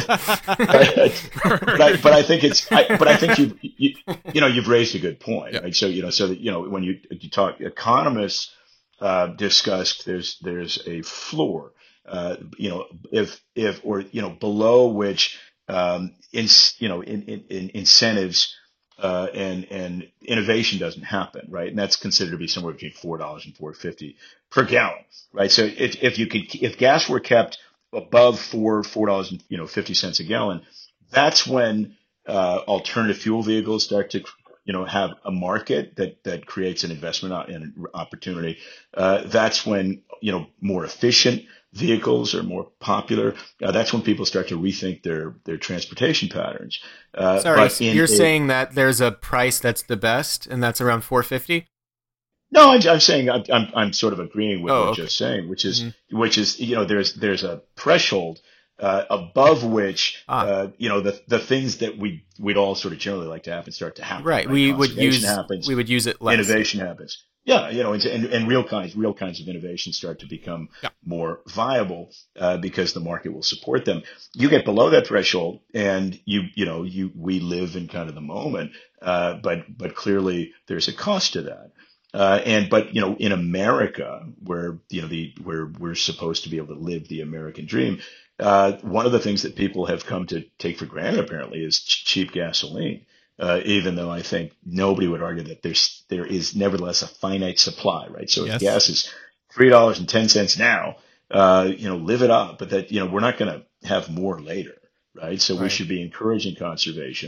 but, but, I, but I think it's I, but I think you, you you know you've raised a good point, Yeah. right? So you know so that you know when you you talk economists uh, discussed there's there's a floor, uh, you know if if or you know below which um, in you know in, in, in incentives uh, and and innovation doesn't happen, right? And that's considered to be somewhere between four dollars and four fifty per gallon, right? So if if you could if gas were kept above four four dollars and you know fifty cents a gallon, that's when uh, alternative fuel vehicles start to you know have a market that that creates an investment o- and an opportunity. Uh, that's when you know more efficient vehicles are more popular. Uh, that's when people start to rethink their their transportation patterns. Uh, Sorry, but so in you're a, saying that there's a price that's the best, and that's around four fifty. No, I'm, I'm saying I'm, I'm I'm sort of agreeing with Oh, what okay. Joe's saying, which is hmm which is you know there's there's a threshold uh, above which Ah, uh, you know the the things that we we'd all sort of generally like to happen start to happen, right. right? We would Conservation use we happens, would use it less. innovation happens. Yeah, you know, and, and, and real kinds real kinds of innovations start to become Yeah. more viable uh, because the market will support them. You get below that threshold, and you you know you we live in kind of the moment, uh, but but clearly there's a cost to that. Uh, and but you know in America where you know the where we're supposed to be able to live the American dream, uh, one of the things that people have come to take for granted apparently is ch- cheap gasoline. Uh, even though I think nobody would argue that there's there is nevertheless a finite supply, right? So if Yes. gas is three dollars and ten cents now, uh, you know live it up, but that you know we're not going to have more later, right? So we Right. should be encouraging conservation.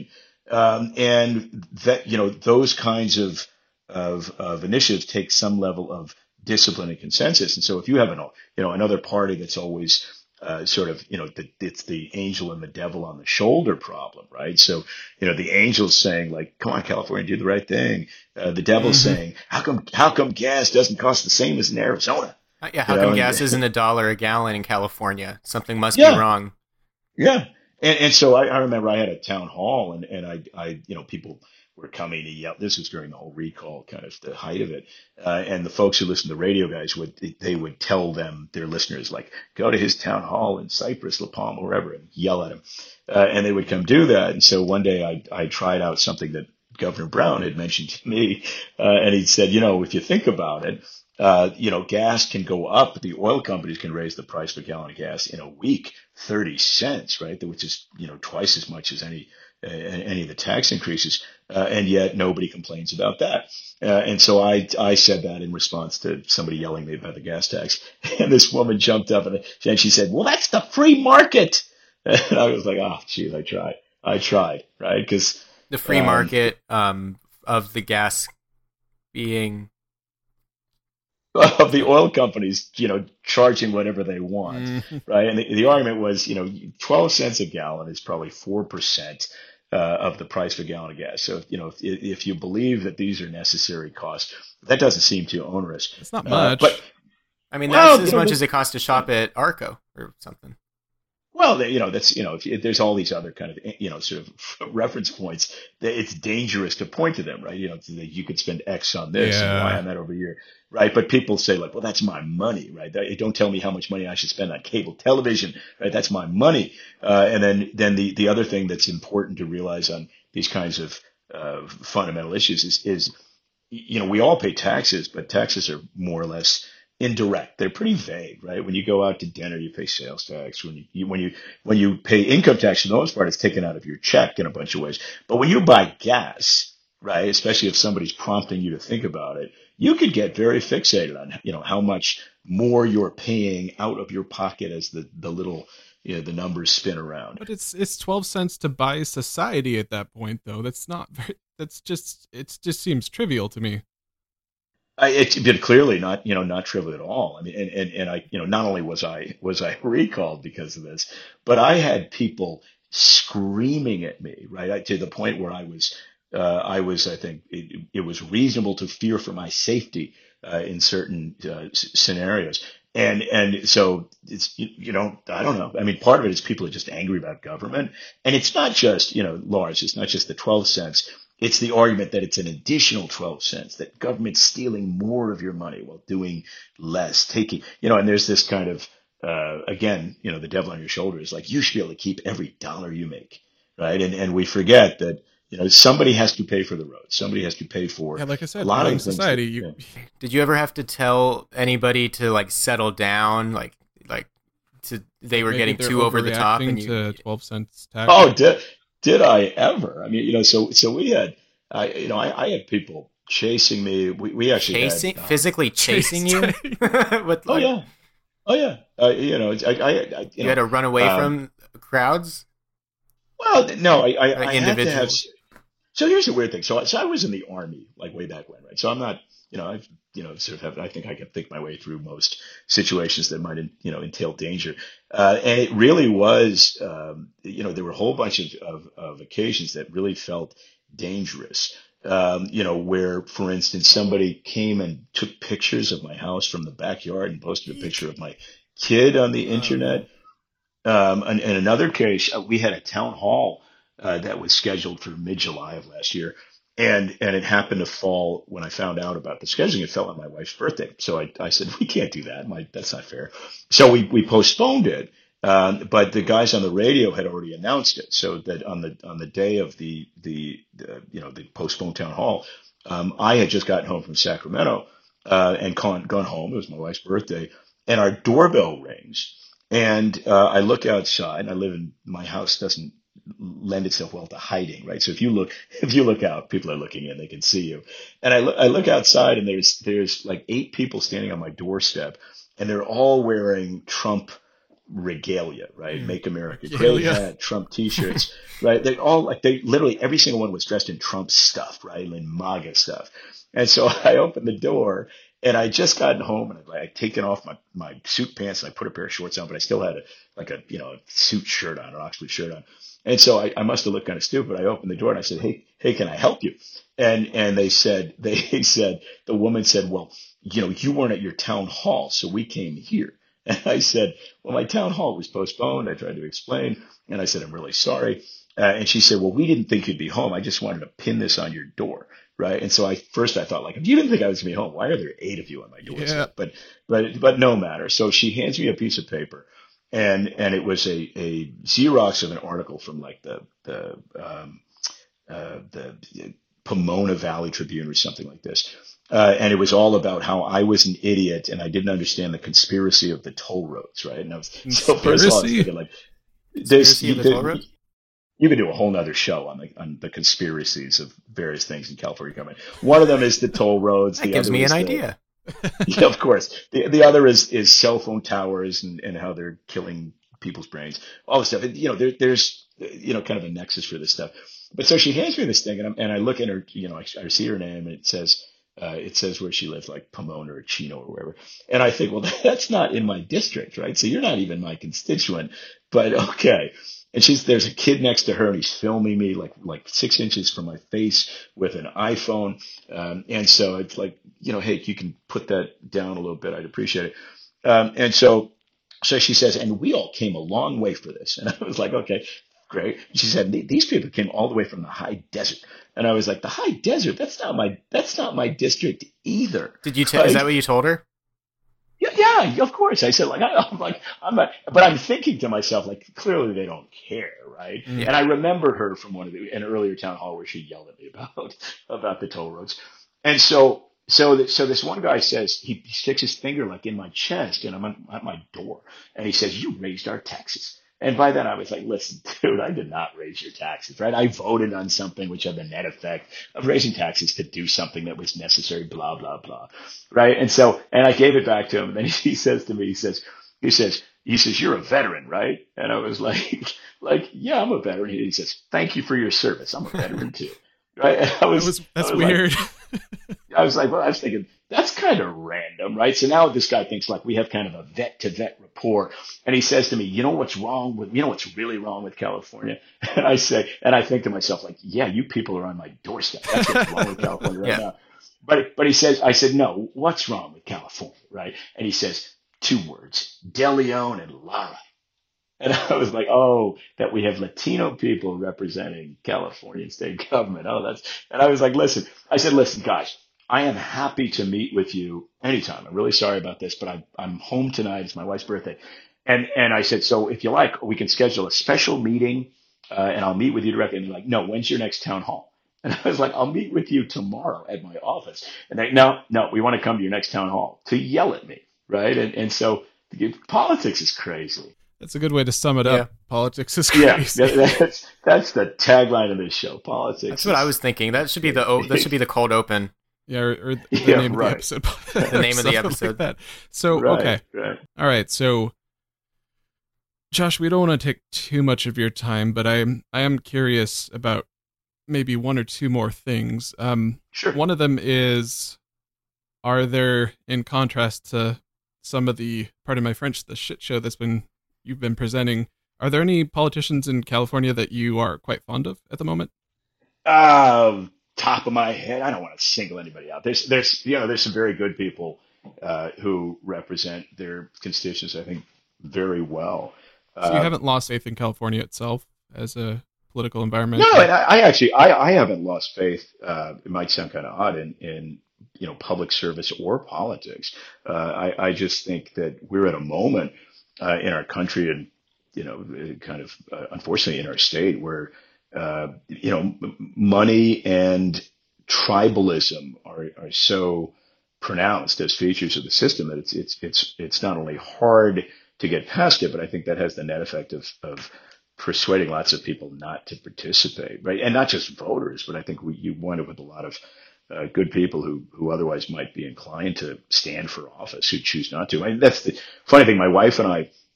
Um, and that, you know, those kinds of, of, of initiatives take some level of discipline and consensus. And so if you have an, you know, another party that's always uh, sort of, you know, the, it's the angel and the devil on the shoulder problem, right? So, you know, the angel's saying like, come on, California, do the right thing. Uh, the devil's Mm-hmm. saying, how come, how come gas doesn't cost the same as in Arizona? Uh, Yeah, You how know, come and, gas isn't a dollar a gallon in California? Something must be yeah, wrong. yeah. And, and so I, I remember I had a town hall and, and I, I, you know, people were coming to yell. This was during the whole recall, kind of the height of it. Uh, and the folks who listened to radio guys would, they would tell them, their listeners, like, go to his town hall in Cypress, La Palma, wherever, and yell at him. Uh, and they would come do that. And so one day I, I tried out something that Governor Brown had mentioned to me. Uh, and he said, you know, if you think about it, uh, you know, gas can go up. The oil companies can raise the price per gallon of gas in a week, thirty cents, right? Which is, you know, twice as much as any, uh, any of the tax increases. Uh, and yet nobody complains about that. Uh, and so I, I said that in response to somebody yelling at me about the gas tax. And this woman jumped up and, and she said, well, that's the free market. And I was like, oh, geez, I tried. I tried, right? Because, The free um, market um, of the gas being. of the oil companies, you know, charging whatever they want, Mm, right? And the, the argument was, you know, twelve cents a gallon is probably four percent uh, of the price per gallon of gas. So, you know, if, if you believe that these are necessary costs, that doesn't seem too onerous. It's not Uh, but, much. I mean, that's well, you as know, much the, as it costs to shop at Arco or something. well, you know, that's, you know, if, if there's all these other kind of, you know, sort of reference points that it's dangerous to point to them, right? You know, that you could spend X on this and Y Yeah. on that over here, right? But people say like, well, that's my money, right? That- Don't tell me how much money I should spend on cable television, right? That's my money. Uh, and then, then the, the other thing that's important to realize on these kinds of, uh, fundamental issues is, is, you know, we all pay taxes, but taxes are more or less indirect. They're pretty vague, right? When you go out to dinner, you pay sales tax. When you, you when you when you pay income tax, for the most part, it's taken out of your check in a bunch of ways. But when you buy gas, right, especially if somebody's prompting you to think about it, you could get very fixated on, you know, how much more you're paying out of your pocket as the the little, you know, the numbers spin around. But it's it's twelve cents to buy society at that point, though. That's not very. That's just. It just seems trivial to me. I, it's been clearly not, you know, not trivial at all. I mean, and, and, and I, you know, not only was I, was I recalled because of this, but I had people screaming at me, right? I, to the point where I was, uh, I was, I think it, it was reasonable to fear for my safety, uh, in certain, uh, s- scenarios. And, and so it's, you, you know, I don't know. I mean, part of it is people are just angry about government. And it's not just, you know, Lars, it's not just the twelve cents. It's the argument that it's an additional twelve cents, that government's stealing more of your money while doing less, taking, you know, and there's this kind of, uh, again, you know, the devil on your shoulder is like, you should be able to keep every dollar you make, right? And, and we forget that, you know, somebody has to pay for the road. Somebody has to pay for Yeah, like I a said, lot of running the things that, society. You yeah. Did you ever have to tell anybody to like settle down, like like to they were maybe getting they're too over the top, overreacting and you to twelve cents tax. Oh, did, did I ever? I mean, you know, so, so we had, I, you know, I, I had people chasing me. We, we actually had, chasing um, physically chasing you Chasing. with oh like yeah. Oh yeah. Uh, you know, I, I, I you you had know, to run away um, from crowds, well, no, I, I, like I had to have. individuals. So here's the weird thing. So, so I was in the army like way back when, right? So I'm not, you know, I've, you know, sort of have, I think I can think my way through most situations that might, you know, entail danger. Uh, and it really was, um, you know, there were a whole bunch of, of, of occasions that really felt dangerous. Um, you know, where, for instance, somebody came and took pictures of my house from the backyard and posted a picture of my kid on the Oh no. internet. Um, and, and another case, uh, we had a town hall uh, that was scheduled for mid-July of last year, and and it happened to fall when I found out about the scheduling. It fell on my wife's birthday, so I, I said we can't do that. My that's not fair. So we we postponed it. Um, but the guys on the radio had already announced it, so that on the on the day of the the, the you know the postponed town hall, um, I had just gotten home from Sacramento uh, and gone gone home. It was my wife's birthday, and our doorbell rings. And uh, I look outside, and I live in my house doesn't lend itself well to hiding, right? So if you look, if you look out, people are looking in, they can see you. And I look, I look outside, and there's there's like eight people standing on my doorstep, and they're all wearing Trump regalia, right? Yeah. Make America Regalia. Great hat, Trump T-shirts, right? They all like they literally every single one was dressed in Trump stuff, right? And MAGA stuff. And so I opened the door, and I just gotten home, and I'd, I'd taken off my, my suit pants, and I put a pair of shorts on, but I still had a like a you know a suit shirt on, an Oxford shirt on. And so I, I must have looked kind of stupid. I opened the door and I said, "Hey, hey, can I help you?" And and they said they said the woman said, "Well, you know, you weren't at your town hall, so we came here." And I said, "Well, my town hall was postponed." I tried to explain, and I said, "I'm really sorry." Uh, and she said, "Well, we didn't think you'd be home. I just wanted to pin this on your door." Right. And so I first I thought, like, if you didn't think I was going to be home, why are there eight of you on my doorstep? Yeah. But but but no matter. So she hands me a piece of paper, and and it was a, a Xerox of an article from like the the um, uh, the Pomona Valley Tribune or something like this. Uh, and it was all about how I was an idiot and I didn't understand the conspiracy of the toll roads, right? And I was so first of all, I was thinking like this. Conspiracy of the toll roads? You could do a whole nother show on the on the conspiracies of various things in California government. One of them is the toll roads. That the gives other me is an the- idea. Yeah, of course. The the other is is cell phone towers and, and how they're killing people's brains. All this stuff. And, you know, there, there's you know kind of a nexus for this stuff. But so she hands me this thing, and, I'm, and I look at her. You know, I, I see her name, and it says uh, it says where she lives, like Pomona or Chino or wherever. And I think, well, that's not in my district, right? So you're not even my constituent. But okay. And she's there's a kid next to her, and he's filming me like like six inches from my face with an iPhone. Um, and so it's like, you know, hey, you can put that down a little bit. I'd appreciate it. Um, and so so she says, and we all came a long way for this. And I was like, okay, great. She said, these people came all the way from the high desert. And I was like, the high desert? That's not my that's not my district either. Did you? T- Is that what you told her? Yeah, yeah, of course. I said, like, I, I'm like, I'm not, but I'm thinking to myself, like, clearly they don't care, right? Yeah. And I remember her from one of the, an earlier town hall where she yelled at me about, about the toll roads. And so, so, that, so this one guy says, he, he sticks his finger like in my chest and I'm on, at my door. And he says, "You raised our taxes." And by then I was like, listen, dude, I did not raise your taxes, right? I voted on something which had the net effect of raising taxes to do something that was necessary, blah, blah, blah, right? And so, and I gave it back to him. And then he says to me, he says, he says, he says, "You're a veteran, right?" And I was like, like, yeah, I'm a veteran. He says, "Thank you for your service. I'm a veteran too." Right? And I was, That was, that's I was weird. Like, I was like, well, I was thinking, that's kind of random, right? So now this guy thinks like we have kind of a vet to vet rapport. And he says to me, "You know what's wrong with, you know what's really wrong with California?" And I say, and I think to myself, like, yeah, you people are on my doorstep. That's what's wrong with California right Yeah. now. But, but he says, I said, "No, what's wrong with California?" Right? And he says, two words, De Leon and Lara. And I was like, oh, that we have Latino people representing California state government. Oh, that's, and I was like, listen, I said, listen, guys, I am happy to meet with you anytime. I'm really sorry about this, but I'm, I'm home tonight. It's my wife's birthday. And, and I said, so if you like, we can schedule a special meeting uh, and I'll meet with you directly. And they're like, "No, when's your next town hall?" And I was like, "I'll meet with you tomorrow at my office." And they, no, no, we want to come to your next town hall to yell at me. Right. And, and so politics is crazy. That's a good way to sum it Yeah. up. Politics is Yeah, crazy. that- that's that's the tagline of this show. Politics. That's what I was thinking. That should be the o- that should be the cold open. Yeah, or, or the Yeah, name right. of the episode. The name of the Something episode. Like that. So, Right, okay. right. All right. So, Josh, we don't want to take too much of your time, but I'm I am curious about maybe one or two more things. Um, Sure. one of them is, are there, in contrast to some of the, pardon my French, the shit show that's been you've been presenting, are there any politicians in California that you are quite fond of at the moment? Uh, top of my head, I don't want to single anybody out. There's, there's, you know, there's some very good people uh, who represent their constituents, I think, very well. So you Uh, haven't lost faith in California itself as a political environment? No, and I, I actually, I, I haven't lost faith. Uh, it might sound kind of odd in, in, you know, public service or politics. Uh, I, I just think that we're at a moment uh, in our country and, you know, kind of uh, unfortunately in our state where, uh, you know, m- money and tribalism are, are so pronounced as features of the system that it's, it's, it's, it's not only hard to get past it, but I think that has the net effect of, of persuading lots of people not to participate, right? And not just voters, but I think we, you wind up with a lot of uh, good people who, who otherwise might be inclined to stand for office who choose not to. I mean, that's the funny thing. My wife and I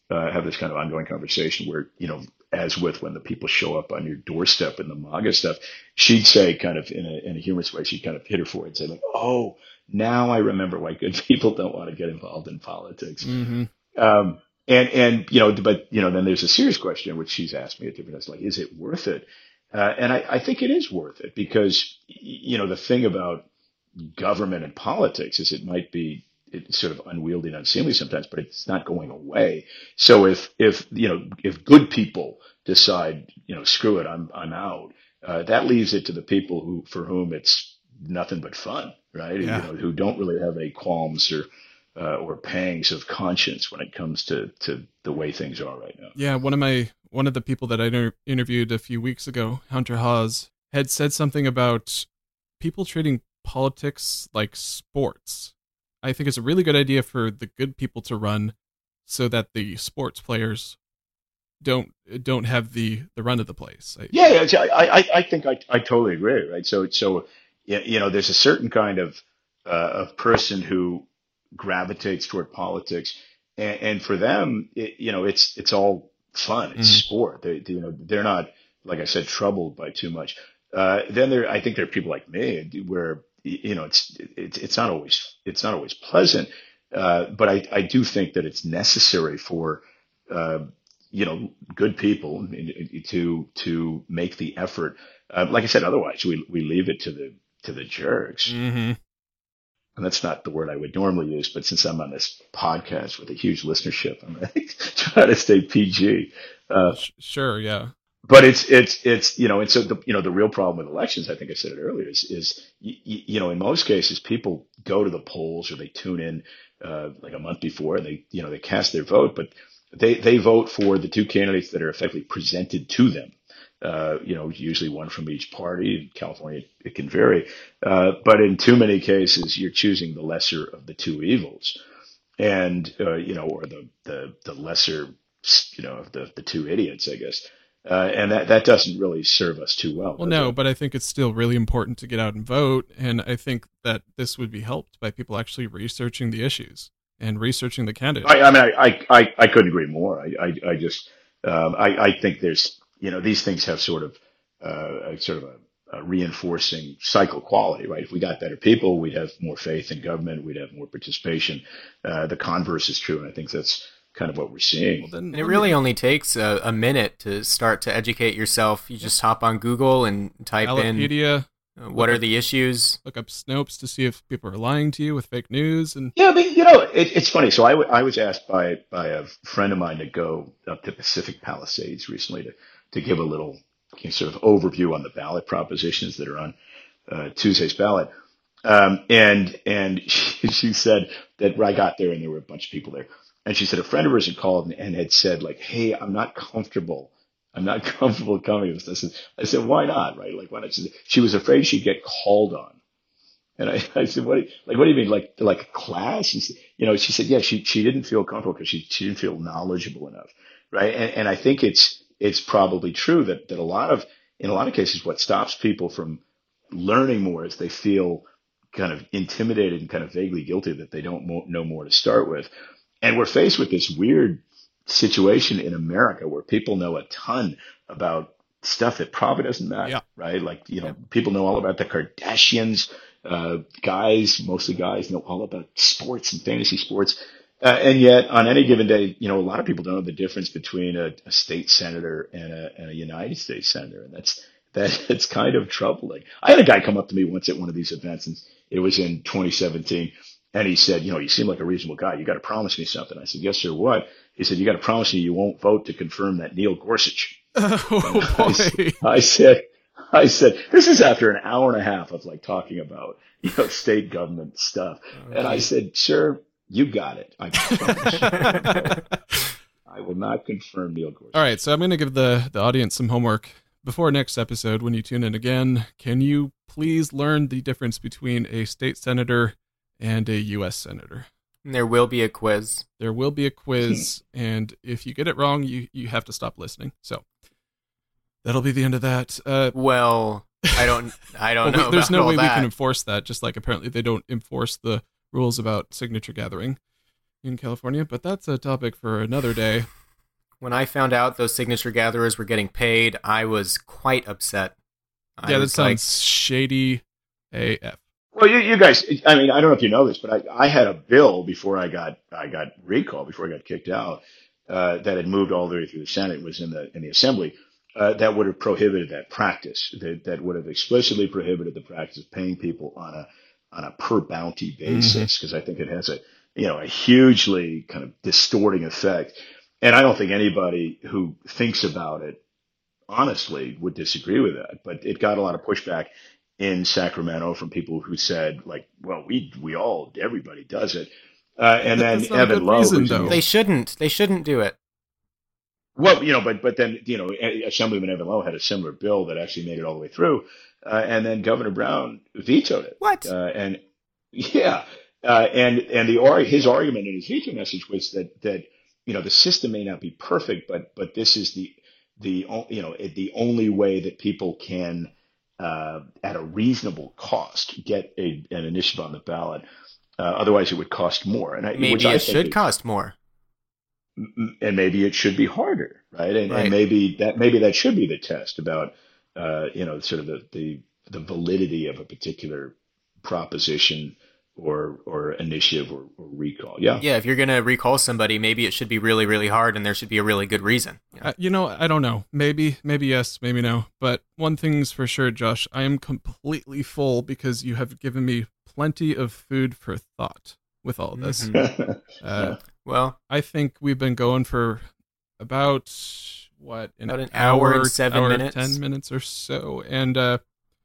uh, have this kind of ongoing conversation where, you know, as with when the people show up on your doorstep and the MAGA stuff, she'd say kind of in a, in a humorous way, she'd kind of hit her forehead and say like, oh, now I remember why good people don't want to get involved in politics. Mm-hmm. Um, and, and, you know, but, you know, then there's a serious question, which she's asked me at different times, like, is it worth it? Uh, and I, I think it is worth it because, you know, the thing about government and politics is it might be it's sort of unwieldy and unseemly sometimes, but it's not going away. So if, if, you know, if good people decide, you know, screw it, I'm, I'm out, uh, that leaves it to the people who, for whom it's nothing but fun, right? Yeah. You know, who don't really have any qualms or, uh, or pangs of conscience when it comes to, to the way things are right now. Yeah. One of my, one of the people that I inter- interviewed a few weeks ago, Hunter Haas, had said something about people treating politics like sports. I think it's a really good idea for the good people to run so that the sports players don't don't have the, the run of the place. I, yeah, yeah, I, I, I think I, I totally agree, right? So, so you know, there's a certain kind of uh, of person who gravitates toward politics, and, and for them, it, you know, it's it's all fun. It's mm-hmm. sport. They, they, you know, they're not, like I said, troubled by too much. Uh, then there, I think there are people like me where, you know, it's, it's, it's not always, it's not always pleasant. Uh, but I, I do think that it's necessary for, uh, you know, good people to, to make the effort. Uh, like I said, otherwise we, we leave it to the, to the jerks. Mm-hmm. And that's not the word I would normally use, but since I'm on this podcast with a huge listenership, I'm going to try to stay P G. Uh, sure. Yeah. But it's, it's, it's, you know, and so the, you know, the real problem with elections, I think I said it earlier, is, is, you, you know, in most cases, people go to the polls or they tune in, uh, like a month before and they, you know, they cast their vote, but they, they vote for the two candidates that are effectively presented to them. Uh, you know, usually one from each party. In California, it can vary. Uh, but in too many cases, you're choosing the lesser of the two evils. And, uh, you know, or the, the, the lesser, you know, of the, the two idiots, I guess. Uh, and that, that doesn't really serve us too well. Well, no, it? but I think it's still really important to get out and vote. And I think that this would be helped by people actually researching the issues and researching the candidates. I, I mean, I, I, I couldn't agree more. I, I, I just, um, I, I think there's, you know, these things have sort of, uh, a sort of a, a reinforcing cycle quality, right? If we got better people, we'd have more faith in government. We'd have more participation. Uh, the converse is true. And I think that's kind of what we're seeing. Well, then, and it really only takes a, a minute to start to educate yourself. You just hop on Google and type Wikipedia, in uh, what are the issues. Look up Snopes to see if people are lying to you with fake news. And yeah, but you know, it, it's funny. So I, w- I was asked by by a friend of mine to go up to Pacific Palisades recently to to give a little you know, sort of overview on the ballot propositions that are on uh, Tuesday's ballot. Um, and and she, she said that I got there and there were a bunch of people there. And she said a friend of hers had called and, and had said, like, hey, I'm not comfortable. I'm not comfortable coming to this. I said, I said, why not? Right? Like, why not? She, said, she was afraid she'd get called on. And I, I said, what do you, like, what do you mean? Like, like a class? She said, you know, she said, yeah, she, she didn't feel comfortable because she, she didn't feel knowledgeable enough. Right. And, and I think it's, it's probably true that, that a lot of, in a lot of cases, what stops people from learning more is they feel kind of intimidated and kind of vaguely guilty that they don't mo- know more to start with. And we're faced with this weird situation in America where people know a ton about stuff that probably doesn't matter, yeah. right? Like, you know, yeah. people know all about the Kardashians, uh, guys, mostly guys know all about sports and fantasy sports. Uh, and yet on any given day, you know, a lot of people don't know the difference between a, a state senator and a, and a United States senator. And that's, that it's kind of troubling. I had a guy come up to me once at one of these events and it was in twenty seventeen. And he said, you know, you seem like a reasonable guy. You got to promise me something. I said, yes, sir. What? He said, you got to promise me you won't vote to confirm that Neil Gorsuch. Oh, boy. I said, I said, I said, this is after an hour and a half of like talking about, you know, state government stuff. Okay. And I said, sir, you got it. I promise. I will not confirm Neil Gorsuch. All right. So I'm going to give the, the audience some homework. Before next episode, when you tune in again, can you please learn the difference between a state senator and a U S senator? And there will be a quiz. There will be a quiz, and if you get it wrong, you, you have to stop listening. So that'll be the end of that. Uh, well, I don't, I don't well, know. We, there's about no all way that. we can enforce that. Just like apparently they don't enforce the rules about signature gathering in California. But that's a topic for another day. When I found out those signature gatherers were getting paid, I was quite upset. I Yeah, that was sounds like, shady A F. Well, you, you guys, I mean, I don't know if you know this, but I, I had a bill before I got I got recalled, before I got kicked out, uh, that had moved all the way through the Senate, was in the in the Assembly, uh, that would have prohibited that practice. That that would have explicitly prohibited the practice of paying people on a on a per bounty basis, because I think it has a you know a hugely kind of distorting effect. And I don't think anybody who thinks about it honestly would disagree with that. But it got a lot of pushback in Sacramento from people who said, like, well, we we all, everybody does it. Uh, and That- then that's not a Evan good Lowe, reason, who's in though. the- they shouldn't. They shouldn't do it. well, you know, but but then you know, Assemblyman Evan Lowe had a similar bill that actually made it all the way through, uh, and then Governor Brown vetoed it. What? Uh, and yeah, uh, and and the ar- his argument in his veto message was that that you know the system may not be perfect, but but this is the the o- you know the only way that people can uh, at a reasonable cost get a, an initiative on the ballot. Uh, otherwise, it would cost more. And I, which Maybe I it think should is- cost more. m- and maybe it should be harder, right? And, Right. and maybe that maybe that should be the test about uh, you know sort of the, the the validity of a particular proposition or or initiative or, or recall. Yeah. Yeah, if you're going to recall somebody, maybe it should be really, really hard and there should be a really good reason. You know? Uh, you know, I don't know. Maybe, maybe yes, maybe no. But one thing's for sure, Josh, I am completely full because you have given me plenty of food for thought with all of this. Mhm. Uh, Well, I think we've been going for about what an, About an hour and seven hour, minutes. ten minutes or so, and uh,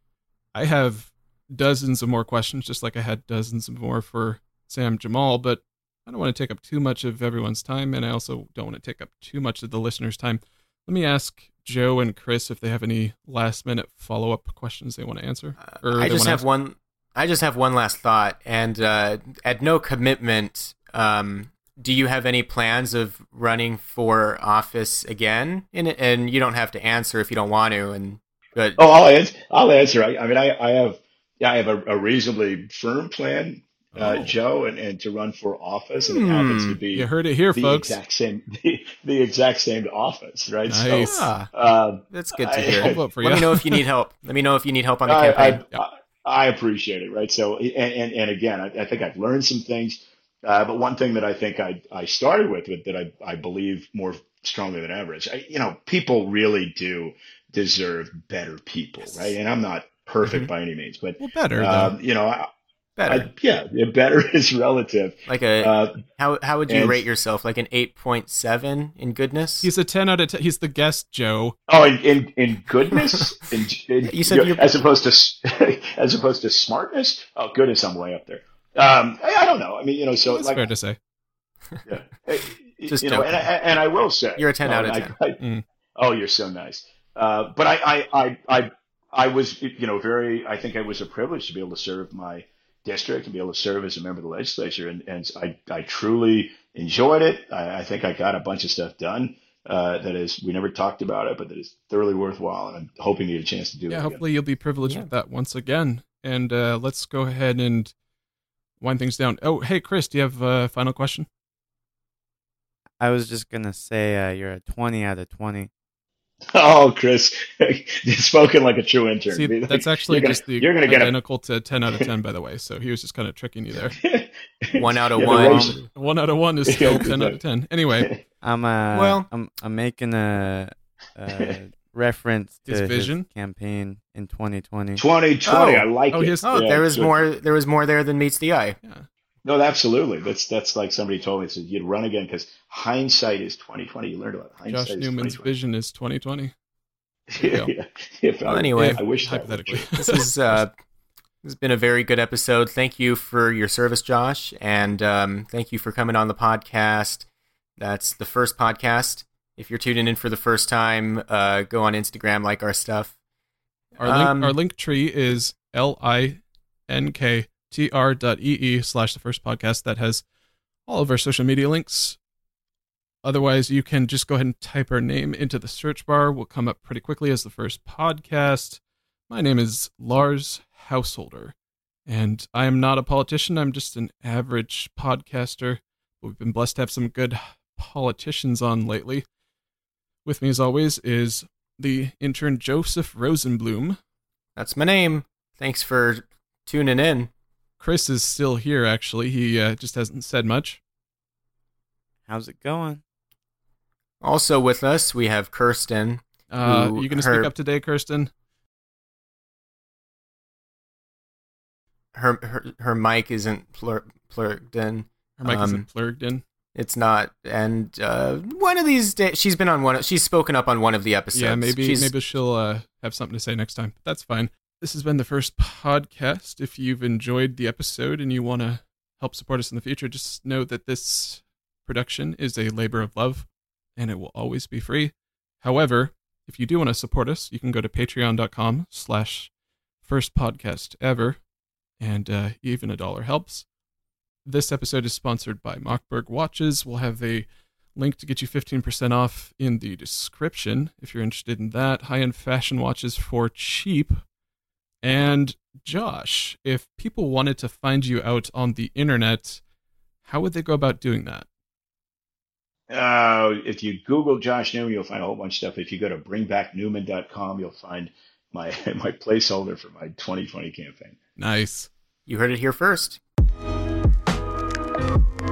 I have dozens of more questions, just like I had dozens of more for Sam Jamal. But I don't want to take up too much of everyone's time, and I also don't want to take up too much of the listeners' time. Let me ask Joe and Chris if they have any last-minute follow-up questions they want to answer. Or I they just wanna have ask. one. I just have one last thought, and uh, at no commitment, um, do you have any plans of running for office again? And, and you don't have to answer if you don't want to. And but Oh, I'll answer. I'll answer. I, I mean, I, I have yeah, I have a, a reasonably firm plan, uh, Oh. Joe, and, and to run for office, and it happens to Hmm. be You heard it here, the folks. exact same the, the exact same office, right? Nice. ah, So, uh, that's good to I- hear. I'll vote for Let you. me know if you need help. Let me know if you need help on the I, campaign. I, I, I appreciate it, right? So, and, and, and again, I, I think I've learned some things, uh, but one thing that I think I, I started with, with that I, I believe more strongly than ever is, I, you know, people really do deserve better people, right? And I'm not perfect Mhm. by any means, but Well, better, though. um, you know, I, Better. I, yeah, yeah, better is relative. like a Uh, how how would you and- rate yourself? Like an eight point seven in goodness? He's a ten out of ten. He's the guest, Joe. oh, in, in, in goodness, in, in, You said you're- as opposed to s- as opposed to smartness. Oh, goodness, I'm way up there. Um, I, I don't know. I mean, you know, so That's like, fair to say. yeah. Hey, Just you know, and I, and I will say You're a ten uh, out of I- ten. I- Mm. oh, you're so nice. Uh, but I, I, I, I, I was, you know, very. I think it was a privilege to be able to serve my district and be able to serve as a member of the legislature, and, and I, I truly enjoyed it. I, I think I got a bunch of stuff done. Uh, that is, we never talked about it, but that is thoroughly worthwhile, and I'm hoping to get a chance to do Yeah, it. hopefully you'll be privileged Yeah. with that once again. And uh, let's go ahead and wind things down. Oh, hey, Chris, do you have a final question? I was just gonna say uh, you're a twenty out of twenty. Oh, Chris, you've spoken like a true intern. See, Be like, that's actually you're gonna- just the you're gonna get a- identical to ten out of ten, by the way. So he was just kind of tricking you there. One out of Yeah, the one. ratio- One out of one is still Yeah, ten out of ten. Anyway, I'm uh, Well- I'm I'm making a, a reference to His his, vision? campaign in twenty twenty. twenty twenty, Oh. I like Oh, it. he has- Oh, Yeah, there was good. more. There was more there than meets the eye. yeah. No, absolutely. That's that's like somebody told me, said you'd run again because hindsight is twenty twenty. You learned about hindsight. Josh is Newman's twenty vision is twenty twenty. twenty. There you Yeah, if Well, I- anyway, I wish that were hypothetically. true. This is uh, this has been a very good episode. Thank you for your service, Josh, and um, thank you for coming on the podcast. That's the first podcast. If you're tuning in for the first time, uh, go on Instagram, like our stuff. Our link, Um, our link tree is linktr dot ee slash the first podcast. That has all of our social media links. Otherwise, you can just go ahead and type our name into the search bar. We'll come up pretty quickly as the first podcast. My name is Lars Householder, and I am not a politician. I'm just an average podcaster. We've been blessed to have some good politicians on lately. With me, as always, is the intern Joseph Rosenblum. That's my name. Thanks for tuning in. Chris is still here, actually. He uh, just hasn't said much. How's it going? Also with us, we have Kirsten. Uh, who you going to her- speak up today, Kirsten? Her her, her mic isn't plur- plugged in. Her mic Um, isn't plugged in. It's not. And uh, one of these days, she's been on one. She's spoken up on one of the episodes. Yeah, maybe She's, maybe she'll uh, have something to say next time. But that's fine. This has been the first podcast. If you've enjoyed the episode and you want to help support us in the future, just know that this production is a labor of love, and it will always be free. However, if you do want to support us, you can go to patreon.com slash first podcast ever, and uh, even a dollar helps. This episode is sponsored by Mockberg Watches. We'll have a link to get you fifteen percent off in the description if you're interested in that. High-end fashion watches for cheap. And Josh, if people wanted to find you out on the internet, how would they go about doing that? Uh, if you Google Josh Newman, you'll find a whole bunch of stuff. If you go to bring back newman dot com, you'll find my my placeholder for my twenty twenty campaign. Nice. You heard it here first.